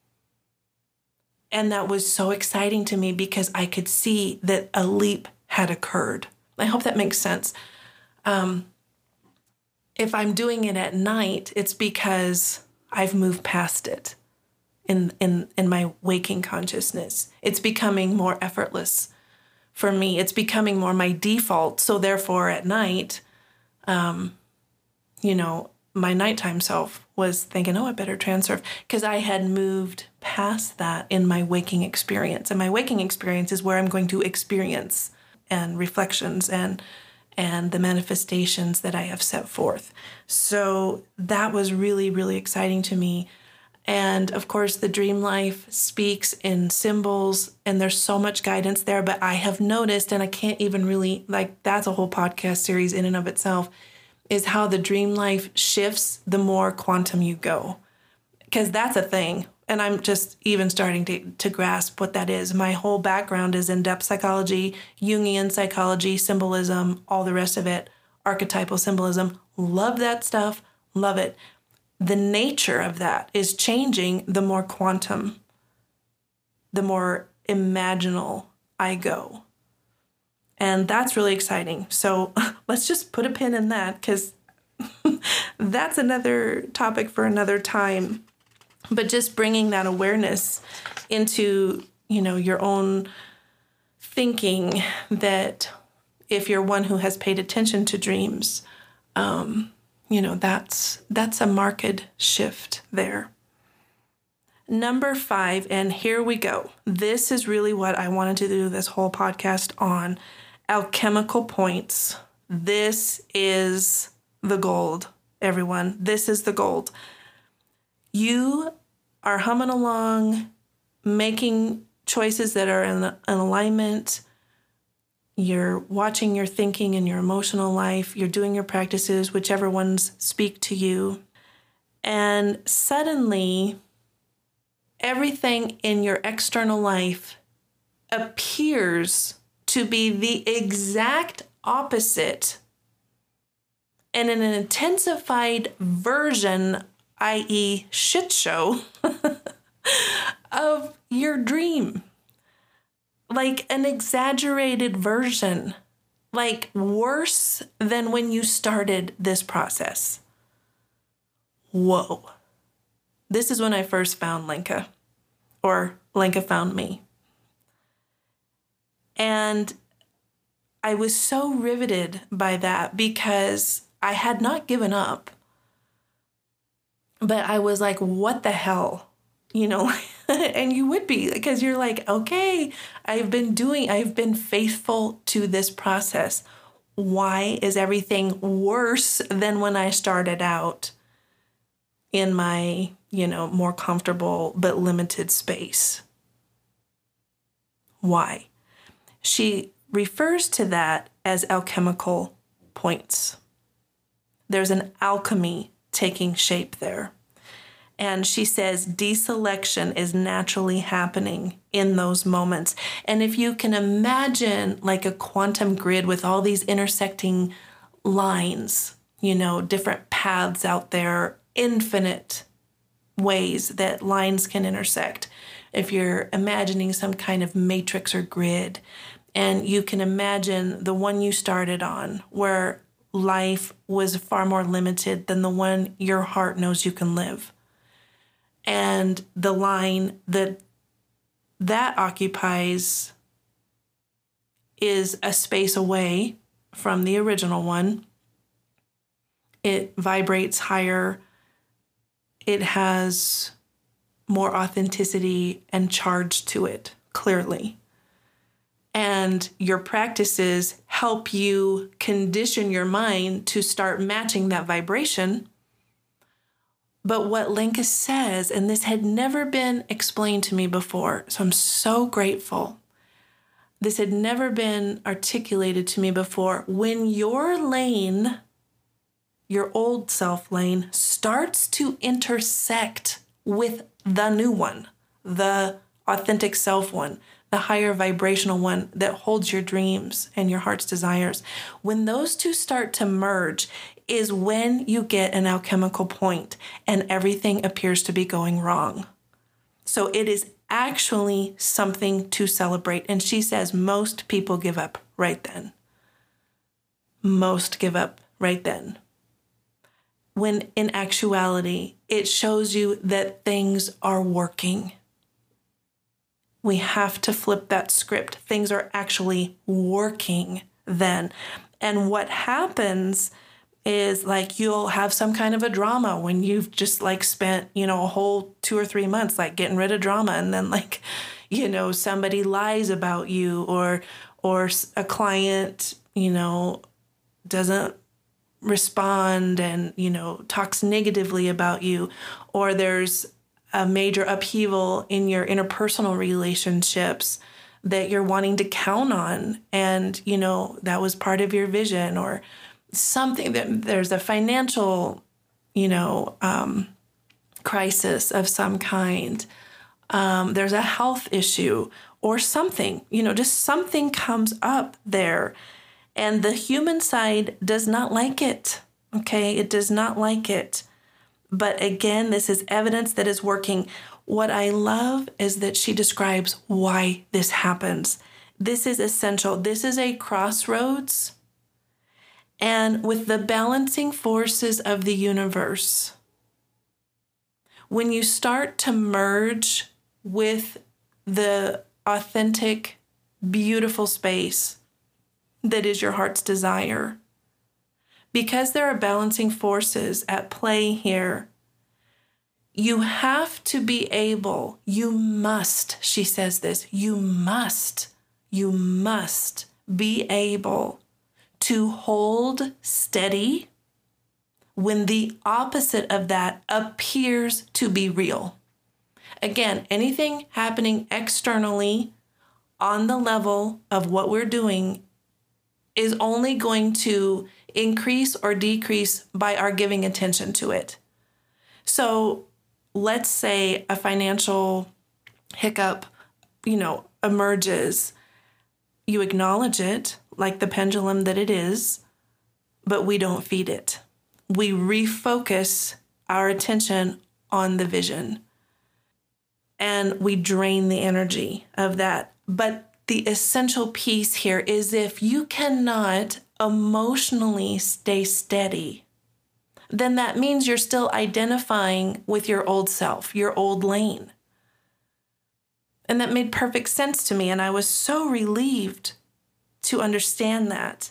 A: And that was so exciting to me because I could see that a leap had occurred. I hope that makes sense. Um, if I'm doing it at night, it's because I've moved past it in, in, in my waking consciousness. It's becoming more effortless for me. It's becoming more my default. So therefore at night, um, you know, my nighttime self was thinking, oh, I better transurf, because I had moved past that in my waking experience. And my waking experience is where I'm going to experience and reflections and and the manifestations that I have set forth. So that was really, really exciting to me. And of course, the dream life speaks in symbols, and there's so much guidance there. But I have noticed, and I can't even really, like, that's a whole podcast series in and of itself, is how the dream life shifts the more quantum you go. Because that's a thing. And I'm just even starting to, to grasp what that is. My whole background is in-depth psychology, Jungian psychology, symbolism, all the rest of it, archetypal symbolism. Love that stuff. Love it. The nature of that is changing the more quantum, the more imaginal I go. And that's really exciting. So let's just put a pin in that, because that's another topic for another time. But just bringing that awareness into, you know, your own thinking, that if you're one who has paid attention to dreams, um, you know, that's that's a marked shift there. Number five, and here we go. This is really what I wanted to do this whole podcast on. Alchemical points. This is the gold, everyone. This is the gold. You are humming along, making choices that are in, in alignment. You're watching your thinking and your emotional life. You're doing your practices, whichever ones speak to you. And suddenly, everything in your external life appears to be the exact opposite and an intensified version, that is shit show, of your dream. Like an exaggerated version, like worse than when you started this process. Whoa. This is when I first found Lenka, or Lenka found me. And I was so riveted by that because I had not given up. But I was like, what the hell? You know, and you would be, because you're like, okay, I've been doing, I've been faithful to this process. Why is everything worse than when I started out in my, you know, more comfortable but limited space? Why? She refers to that as alchemical points. There's an alchemy taking shape there. And she says deselection is naturally happening in those moments. And if you can imagine like a quantum grid with all these intersecting lines, you know, different paths out there, infinite ways that lines can intersect. If you're imagining some kind of matrix or grid, and you can imagine the one you started on where life was far more limited than the one your heart knows you can live. And the line that that occupies is a space away from the original one. It vibrates higher. It has more authenticity and charge to it, clearly. And your practices help you condition your mind to start matching that vibration. But what Lenka says, and this had never been explained to me before, so I'm so grateful. This had never been articulated to me before. When your lane, your old self lane, starts to intersect with the new one, the authentic self one, the higher vibrational one that holds your dreams and your heart's desires, when those two start to merge is when you get an alchemical point and everything appears to be going wrong. So it is actually something to celebrate. And she says most people give up right then. Most give up right then. When in actuality, it shows you that things are working. We have to flip that script. Things are actually working then. And what happens is like you'll have some kind of a drama when you've just like spent, you know, a whole two or three months like getting rid of drama. And then like, you know, somebody lies about you or, or a client, you know, doesn't respond and, you know, talks negatively about you, or there's a major upheaval in your interpersonal relationships that you're wanting to count on. And, you know, that was part of your vision, or something that there's a financial, you know, um, crisis of some kind. Um, there's a health issue or something, you know, just something comes up there. And the human side does not like it. Okay. It does not like it. But again, this is evidence that is working. What I love is that she describes why this happens. This is essential. This is a crossroads. And with the balancing forces of the universe, when you start to merge with the authentic, beautiful space that is your heart's desire, because there are balancing forces at play here, you have to be able, you must, she says this, you must, you must be able to hold steady when the opposite of that appears to be real. Again, anything happening externally on the level of what we're doing is only going to increase or decrease by our giving attention to it. So let's say a financial hiccup, you know, emerges. You acknowledge it like the pendulum that it is, but we don't feed it. We refocus our attention on the vision and we drain the energy of that. But the essential piece here is if you cannot emotionally stay steady, then that means you're still identifying with your old self, your old lane. And that made perfect sense to me. And I was so relieved to understand that.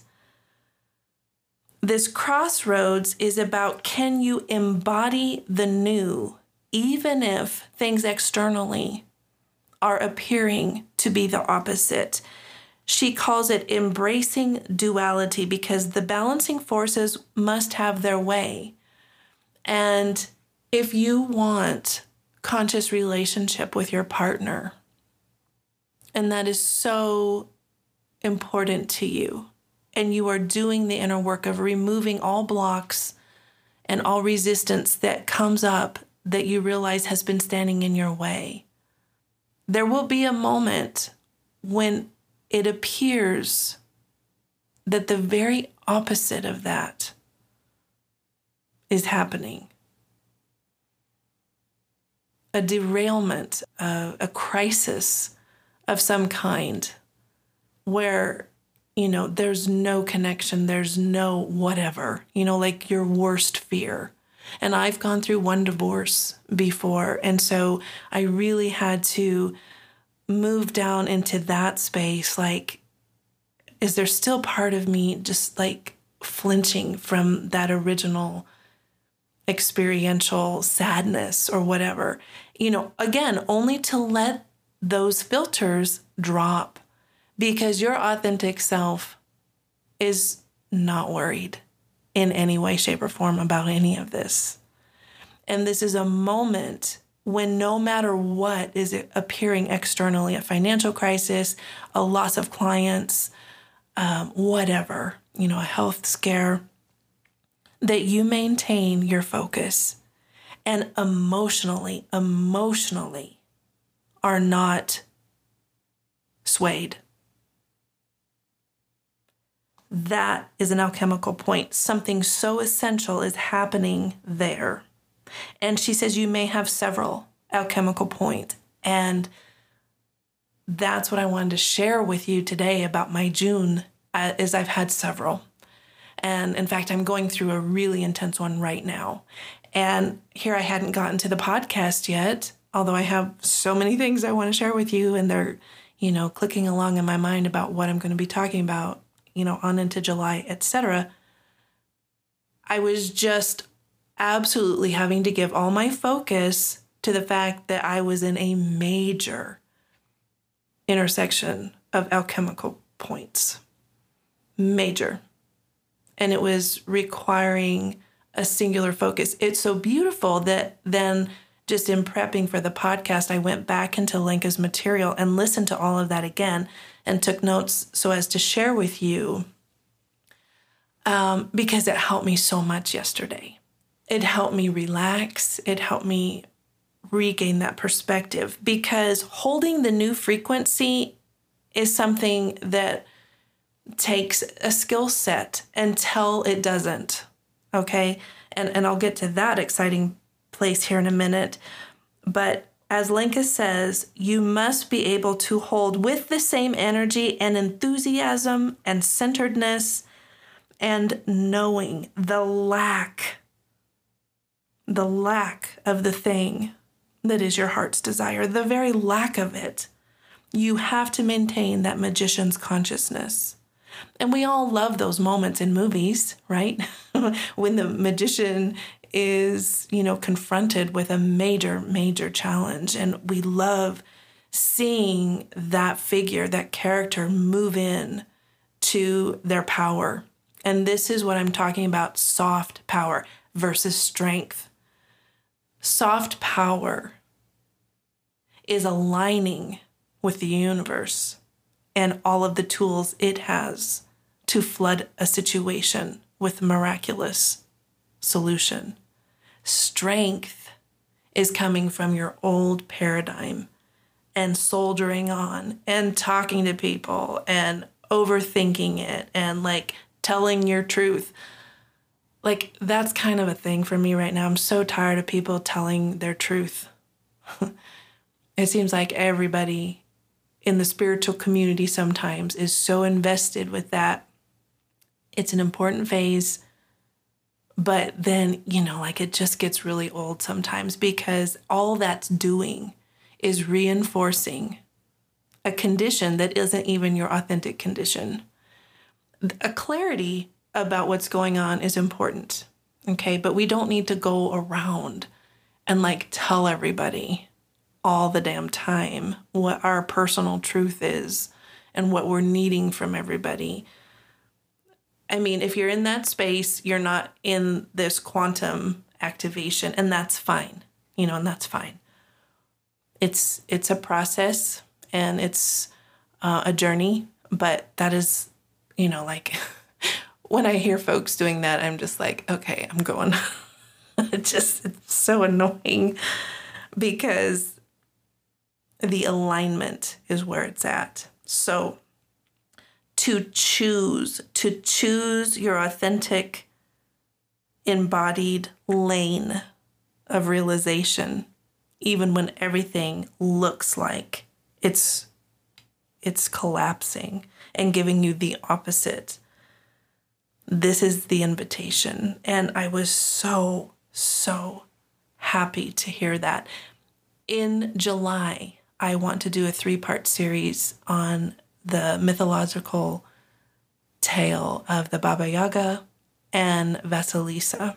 A: This crossroads is about, can you embody the new, even if things externally are appearing to be the opposite? She calls it embracing duality, because the balancing forces must have their way. And if you want conscious relationship with your partner, and that is so important to you, and you are doing the inner work of removing all blocks and all resistance that comes up that you realize has been standing in your way, there will be a moment when it appears that the very opposite of that is happening. A derailment, a, a crisis of some kind where, you know, there's no connection, there's no whatever, you know, like your worst fear. And I've gone through one divorce before. And so I really had to move down into that space. Like, is there still part of me just like flinching from that original experiential sadness or whatever? You know, again, only to let those filters drop, because your authentic self is not worried in any way, shape, or form about any of this. And this is a moment when no matter what is appearing externally, a financial crisis, a loss of clients, um, whatever, you know, a health scare, that you maintain your focus and emotionally, emotionally are not swayed. That is an alchemical point. Something so essential is happening there. And she says you may have several alchemical points. And that's what I wanted to share with you today about my June, uh, is I've had several. And in fact, I'm going through a really intense one right now. And here I hadn't gotten to the podcast yet, although I have so many things I want to share with you, and they're, you know, clicking along in my mind about what I'm going to be talking about, you know, on into July, et cetera. I was just absolutely having to give all my focus to the fact that I was in a major intersection of alchemical points. Major. And it was requiring a singular focus. It's so beautiful that then just in prepping for the podcast, I went back into Lenka's material and listened to all of that again and took notes so as to share with you, um, because it helped me so much yesterday. It helped me relax. It helped me regain that perspective, because holding the new frequency is something that takes a skill set until it doesn't. Okay. And, and I'll get to that exciting place here in a minute. But as Lenka says, you must be able to hold with the same energy and enthusiasm and centeredness and knowing the lack, the lack of the thing that is your heart's desire, the very lack of it. You have to maintain that magician's consciousness. And we all love those moments in movies, right? When the magician is, you know, confronted with a major, major challenge. And we love seeing that figure, that character move in to their power. And this is what I'm talking about, soft power versus strength. Soft power is aligning with the universe and all of the tools it has to flood a situation with miraculous solution. Strength is coming from your old paradigm and soldiering on and talking to people and overthinking it and like telling your truth. Like, that's kind of a thing for me right now. I'm so tired of people telling their truth. It seems like everybody in the spiritual community sometimes is so invested with that. It's an important phase, but then, you know, like it just gets really old sometimes, because all that's doing is reinforcing a condition that isn't even your authentic condition. A clarity about what's going on is important, okay? But we don't need to go around and like tell everybody all the damn time what our personal truth is and what we're needing from everybody. I mean, if you're in that space, you're not in this quantum activation, and that's fine, you know, and that's fine. It's it's a process and it's uh, a journey, but that is, you know, like when I hear folks doing that, I'm just like, okay, I'm going. It just, it's so annoying, because the alignment is where it's at. So to choose, to choose your authentic, embodied lane of realization, even when everything looks like it's it's collapsing and giving you the opposite. This is the invitation. And I was so so happy to hear that. In July, I want to do a three-part series on the mythological tale of the Baba Yaga and Vasilisa.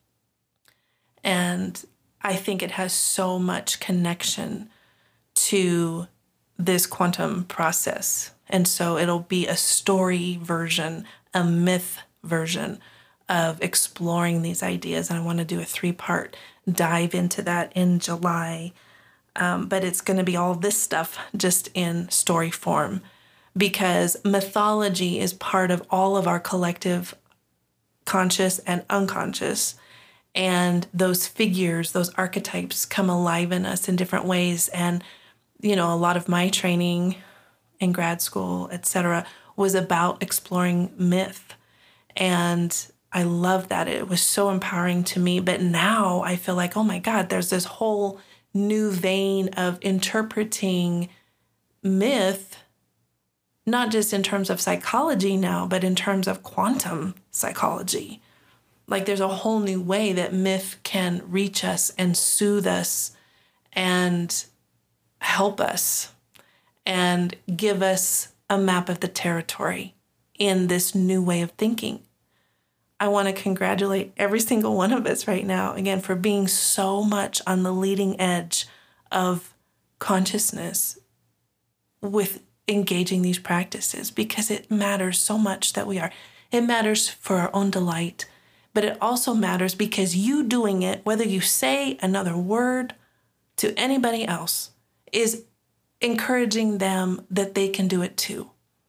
A: And I think it has so much connection to this quantum process. And so it'll be a story version, a myth version of exploring these ideas. And I want to do a three-part dive into that in July. Um, but it's going to be all this stuff just in story form, because mythology is part of all of our collective conscious and unconscious. And those figures, those archetypes come alive in us in different ways. And, you know, a lot of my training in grad school, et cetera, was about exploring myth. And I love that. It was so empowering to me. But now I feel like, oh my God, there's this whole new vein of interpreting myth, not just in terms of psychology now, but in terms of quantum psychology. Like there's a whole new way that myth can reach us and soothe us and help us and give us a map of the territory in this new way of thinking. I want to congratulate every single one of us right now, again, for being so much on the leading edge of consciousness with engaging these practices, because it matters so much that we are. It matters for our own delight, but it also matters because you doing it, whether you say another word to anybody else, is encouraging them that they can do it too.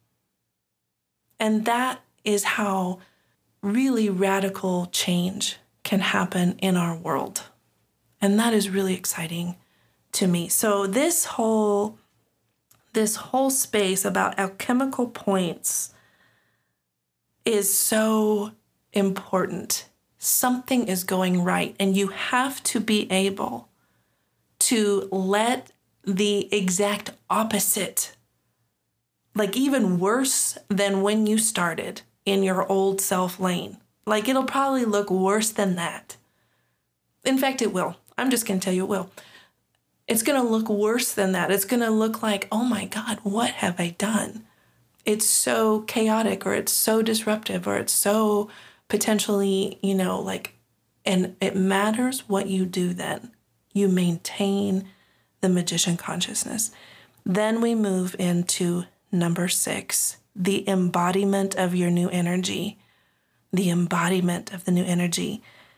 A: And that is how really radical change can happen in our world. And that is really exciting to me. So this whole, this whole space about alchemical points is so important. Something is going right, and you have to be able to let the exact opposite, like even worse than when you started in your old self lane. Like it'll probably look worse than that. In fact, it will. I'm just going to tell you it will. It's going to look worse than that. It's going to look like, oh my God, what have I done? It's so chaotic, or it's so disruptive, or it's so potentially, you know, like, and it matters what you do then. You maintain the magician consciousness. Then we move into number six, the embodiment of your new energy. The embodiment of the new energy.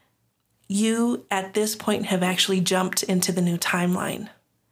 A: You, at this point, have actually jumped into the new timeline.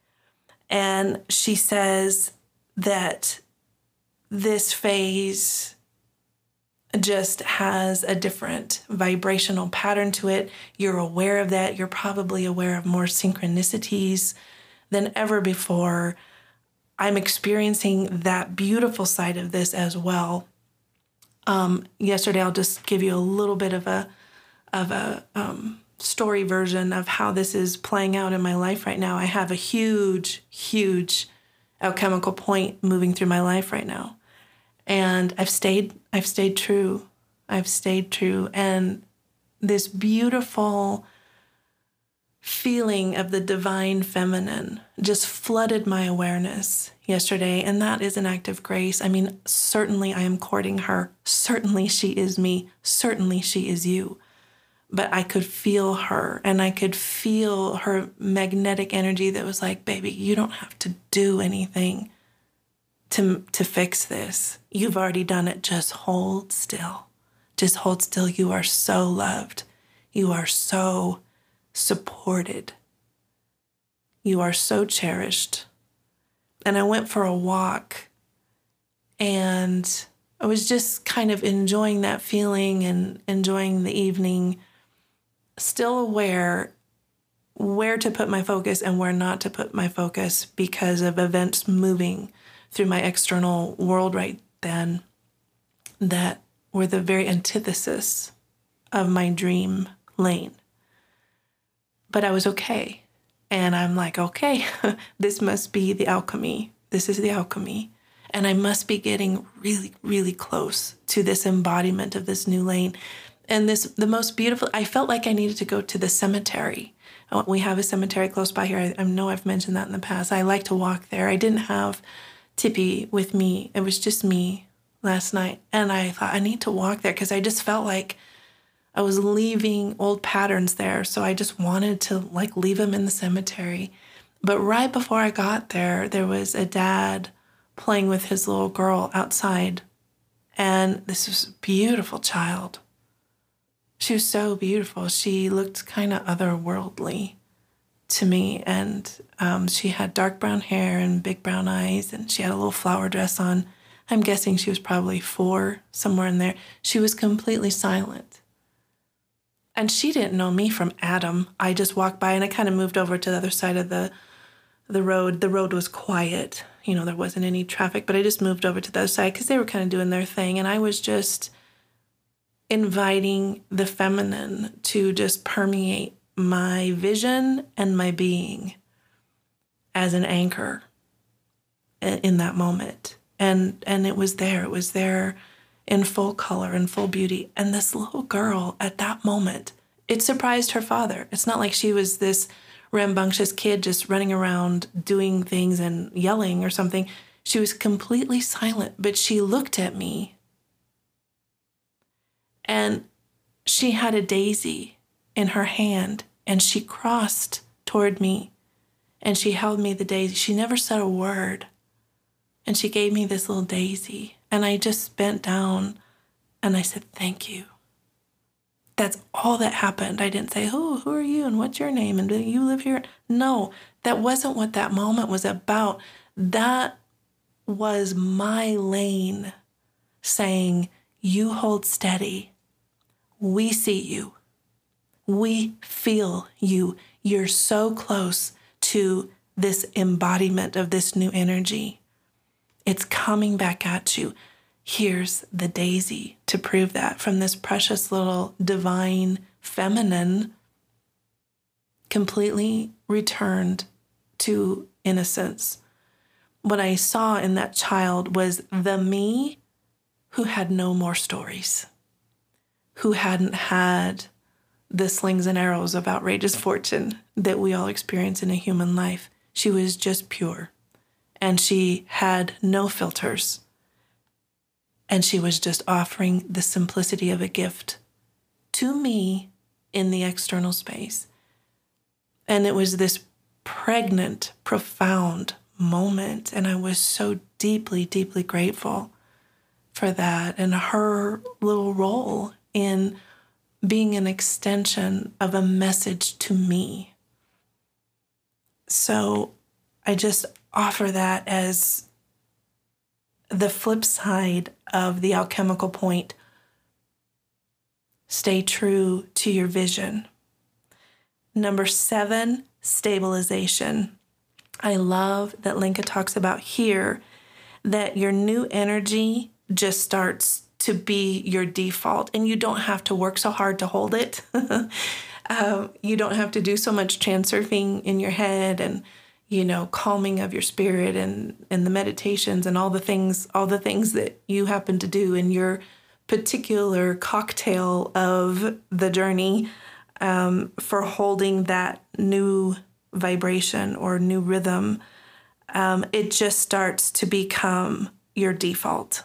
A: And she says that this phase just has a different vibrational pattern to it. You're aware of that. You're probably aware of more synchronicities than ever before. I'm experiencing that beautiful side of this as well. Um, yesterday, I'll just give you a little bit of a of a um, story version of how this is playing out in my life right now. I have a huge, huge alchemical point moving through my life right now, and I've stayed. I've stayed true. I've stayed true, and this beautiful feeling of the divine feminine just flooded my awareness yesterday, and that is an act of grace. I mean, certainly I am courting her. Certainly she is me. Certainly she is you. But I could feel her, and I could feel her magnetic energy that was like, baby, you don't have to do anything to, to fix this. You've already done it. Just hold still. Just hold still. You are so loved. You are so supported. You are so cherished. And I went for a walk, and I was just kind of enjoying that feeling and enjoying the evening, still aware where to put my focus and where not to put my focus because of events moving through my external world right then that were the very antithesis of my dream lane. But I was okay. And I'm like, okay, this must be the alchemy. This is the alchemy. And I must be getting really, really close to this embodiment of this new lane. And this, the most beautiful, I felt like I needed to go to the cemetery. We have a cemetery close by here. I, I know I've mentioned that in the past. I like to walk there. I didn't have Tippy with me. It was just me last night. And I thought I need to walk there because I just felt like I was leaving old patterns there. So I just wanted to like leave them in the cemetery. But right before I got there, there was a dad playing with his little girl outside. And this was a beautiful child. She was so beautiful. She looked kind of otherworldly to me. And um, she had dark brown hair and big brown eyes. And she had a little flower dress on. I'm guessing she was probably four, somewhere in there. She was completely silent. And she didn't know me from Adam. I just walked by and I kind of moved over to the other side of the the road. The road was quiet. You know, there wasn't any traffic, but I just moved over to the other side because they were kind of doing their thing. And I was just inviting the feminine to just permeate my vision and my being as an anchor in that moment. And and it was there. It was there in full color and full beauty. And this little girl at that moment, it surprised her father. It's not like she was this rambunctious kid just running around doing things and yelling or something. She was completely silent, but she looked at me. And she had a daisy in her hand, and she crossed toward me, and she held me the daisy. She never said a word, and she gave me this little daisy, and I just bent down, and I said, thank you. That's all that happened. I didn't say, oh, who are you, and what's your name, and do you live here? No, that wasn't what that moment was about. That was my lane saying, you hold steady. We see you. We feel you. You're so close to this embodiment of this new energy. It's coming back at you. Here's the daisy to prove that from this precious little divine feminine, completely returned to innocence. What I saw in that child was the me who had no more stories, who hadn't had the slings and arrows of outrageous fortune that we all experience in a human life. She was just pure, and she had no filters, and she was just offering the simplicity of a gift to me in the external space. And it was this pregnant, profound moment, and I was so deeply, deeply grateful for that and her little role in being an extension of a message to me. So I just offer that as the flip side of the alchemical point. Stay true to your vision. Number seven, stabilization. I love that Lenka talks about here that your new energy just starts to be your default, and you don't have to work so hard to hold it. um, you don't have to do so much transurfing in your head and, you know, calming of your spirit and, and the meditations and all the things, all the things that you happen to do in your particular cocktail of the journey um, for holding that new vibration or new rhythm. Um, it just starts to become your default.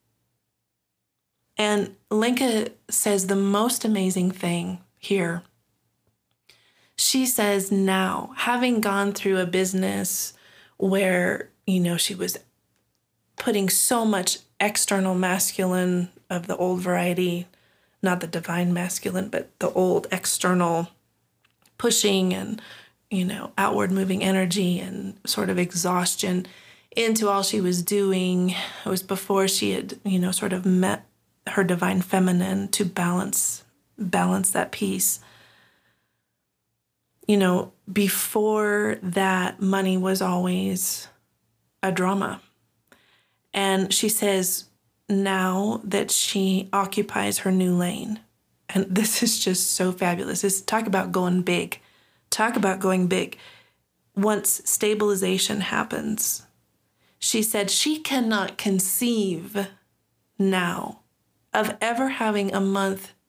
A: And Lenka says the most amazing thing here. She says now, having gone through a business where, you know, she was putting so much external masculine of the old variety, not the divine masculine, but the old external pushing and, you know, outward moving energy and sort of exhaustion into all she was doing. It was before she had, you know, sort of met her divine feminine to balance, balance that piece. You know, before that, money was always a drama. And she says now that she occupies her new lane, and this is just so fabulous. It's talk about going big. Talk about going big. Once stabilization happens, she said she cannot conceive now of ever having a month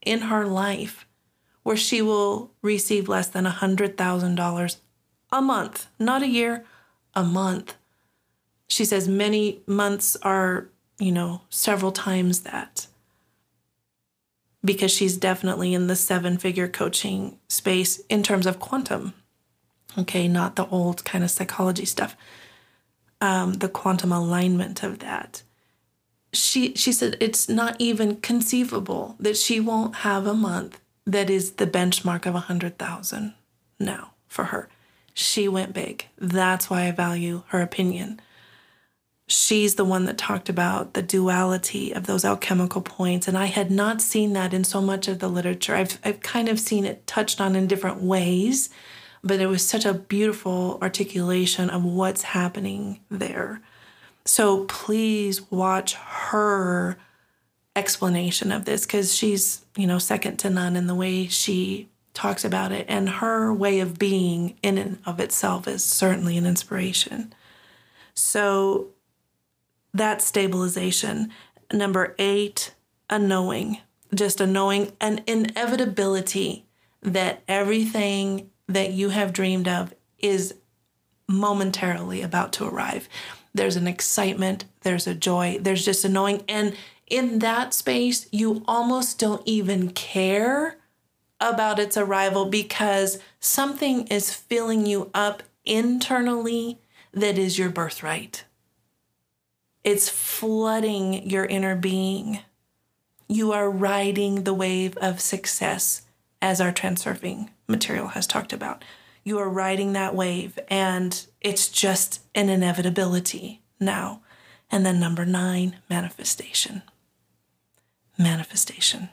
A: in her life where she will receive less than one hundred thousand dollars a month, not a year, a month. She says many months are, you know, several times that, because she's definitely in the seven-figure coaching space in terms of quantum. Okay, not the old kind of psychology stuff. Um, the quantum alignment of that. She she said it's not even conceivable that she won't have a month that is the benchmark of one hundred thousand now for her. She went big. That's why I value her opinion. She's the one that talked about the duality of those alchemical points, and I had not seen that in so much of the literature. I've I've kind of seen it touched on in different ways, but it was such a beautiful articulation of what's happening there. So please watch her explanation of this, because she's, you know, second to none in the way she talks about it. And her way of being in and of itself is certainly an inspiration. So that's stabilization. Number eight, a knowing, just a knowing, an inevitability that everything that you have dreamed of is momentarily about to arrive. There's an excitement, there's a joy, there's just a knowing. And in that space, you almost don't even care about its arrival, because something is filling you up internally that is your birthright. It's flooding your inner being. You are riding the wave of success, as our transurfing material has talked about. You are riding that wave, and it's just an inevitability now. And then number nine, manifestation. Manifestation.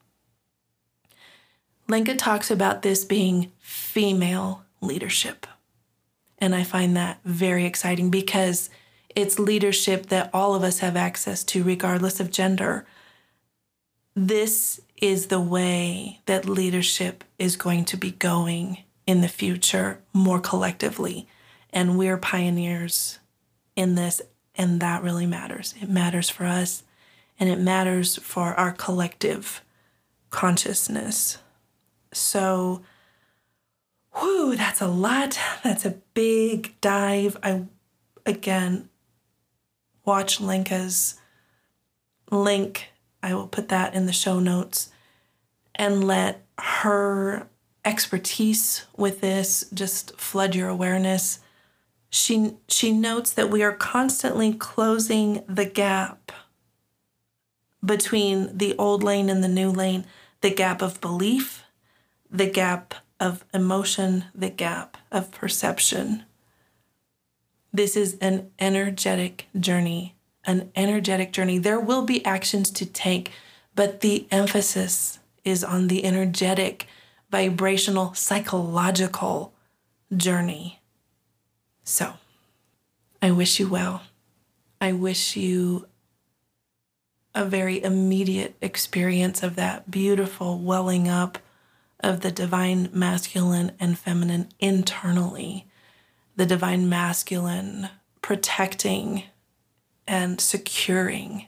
A: Lenka talks about this being female leadership. And I find that very exciting, because it's leadership that all of us have access to, regardless of gender. This is the way that leadership is going to be going in the future, more collectively. And we're pioneers in this, and that really matters. It matters for us, and it matters for our collective consciousness. So, whew, that's a lot. That's a big dive. I, again, watch Lenka's link. I will put that in the show notes, and let her expertise with this just flood your awareness. She, she notes that we are constantly closing the gap between the old lane and the new lane, the gap of belief, the gap of emotion, the gap of perception. This is an energetic journey, an energetic journey. There will be actions to take, but the emphasis is on the energetic, vibrational, psychological journey. So, I wish you well. I wish you a very immediate experience of that beautiful welling up of the divine masculine and feminine internally, the divine masculine protecting and securing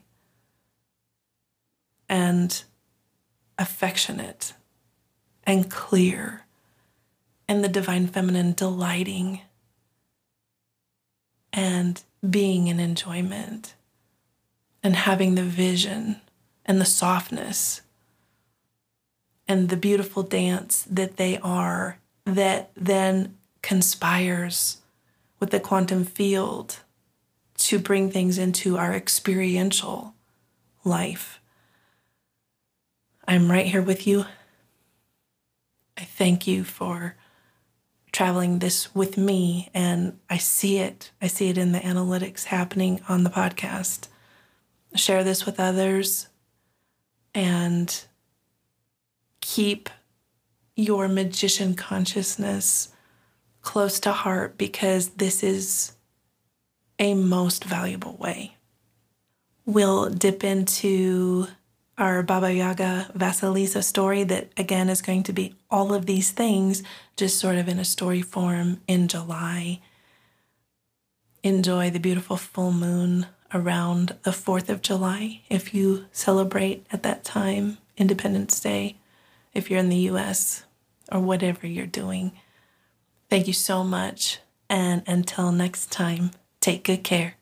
A: and affectionate and clear, and the divine feminine delighting and being in enjoyment and having the vision and the softness and the beautiful dance that they are, that then conspires with the quantum field to bring things into our experiential life. I'm right here with you. I thank you for traveling this with me, and I see it. I see it in the analytics happening on the podcast. Share this with others, and keep your magician consciousness close to heart, because this is a most valuable way. We'll dip into our Baba Yaga Vasilisa story that, again, is going to be all of these things, just sort of in a story form in July. Enjoy the beautiful full moon around the fourth of July if you celebrate at that time Independence Day if you're in the U S or whatever you're doing. Thank you so much. And until next time, take good care.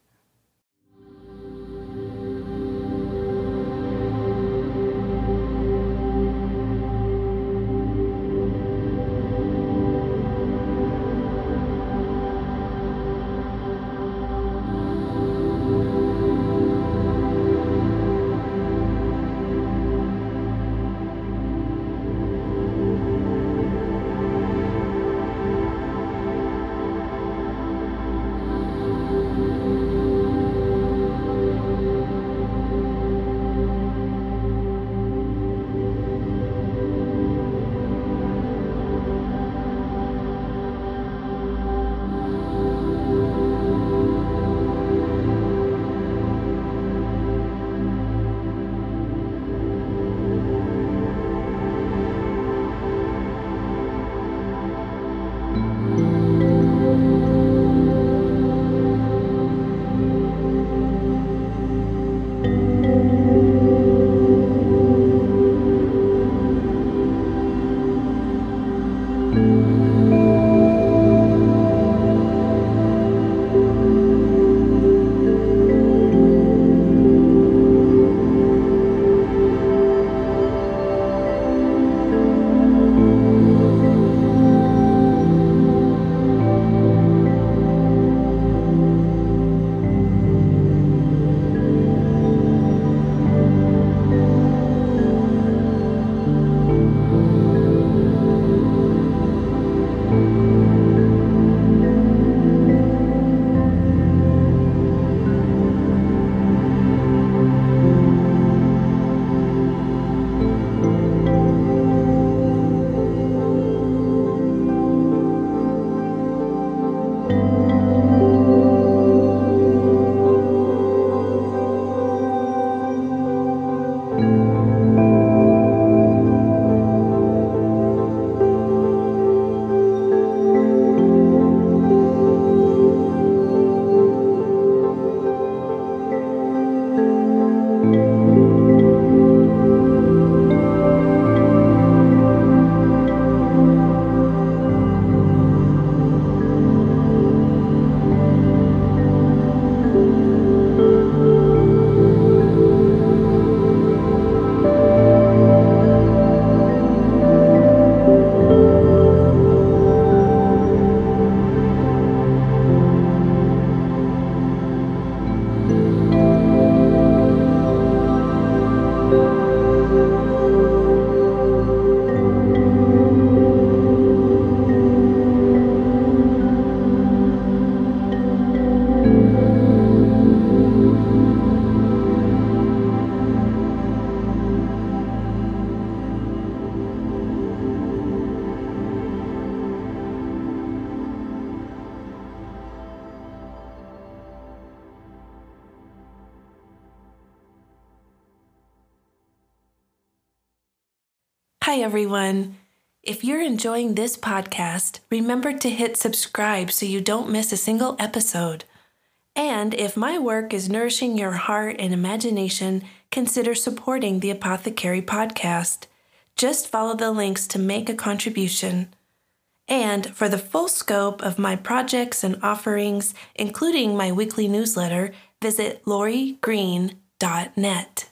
A: Hi, everyone. If you're enjoying this podcast, remember to hit subscribe so you don't miss a single episode. And if my work is nourishing your heart and imagination, consider supporting the Apothecary Podcast. Just follow the links to make a contribution. And for the full scope of my projects and offerings, including my weekly newsletter, visit lori green dot net.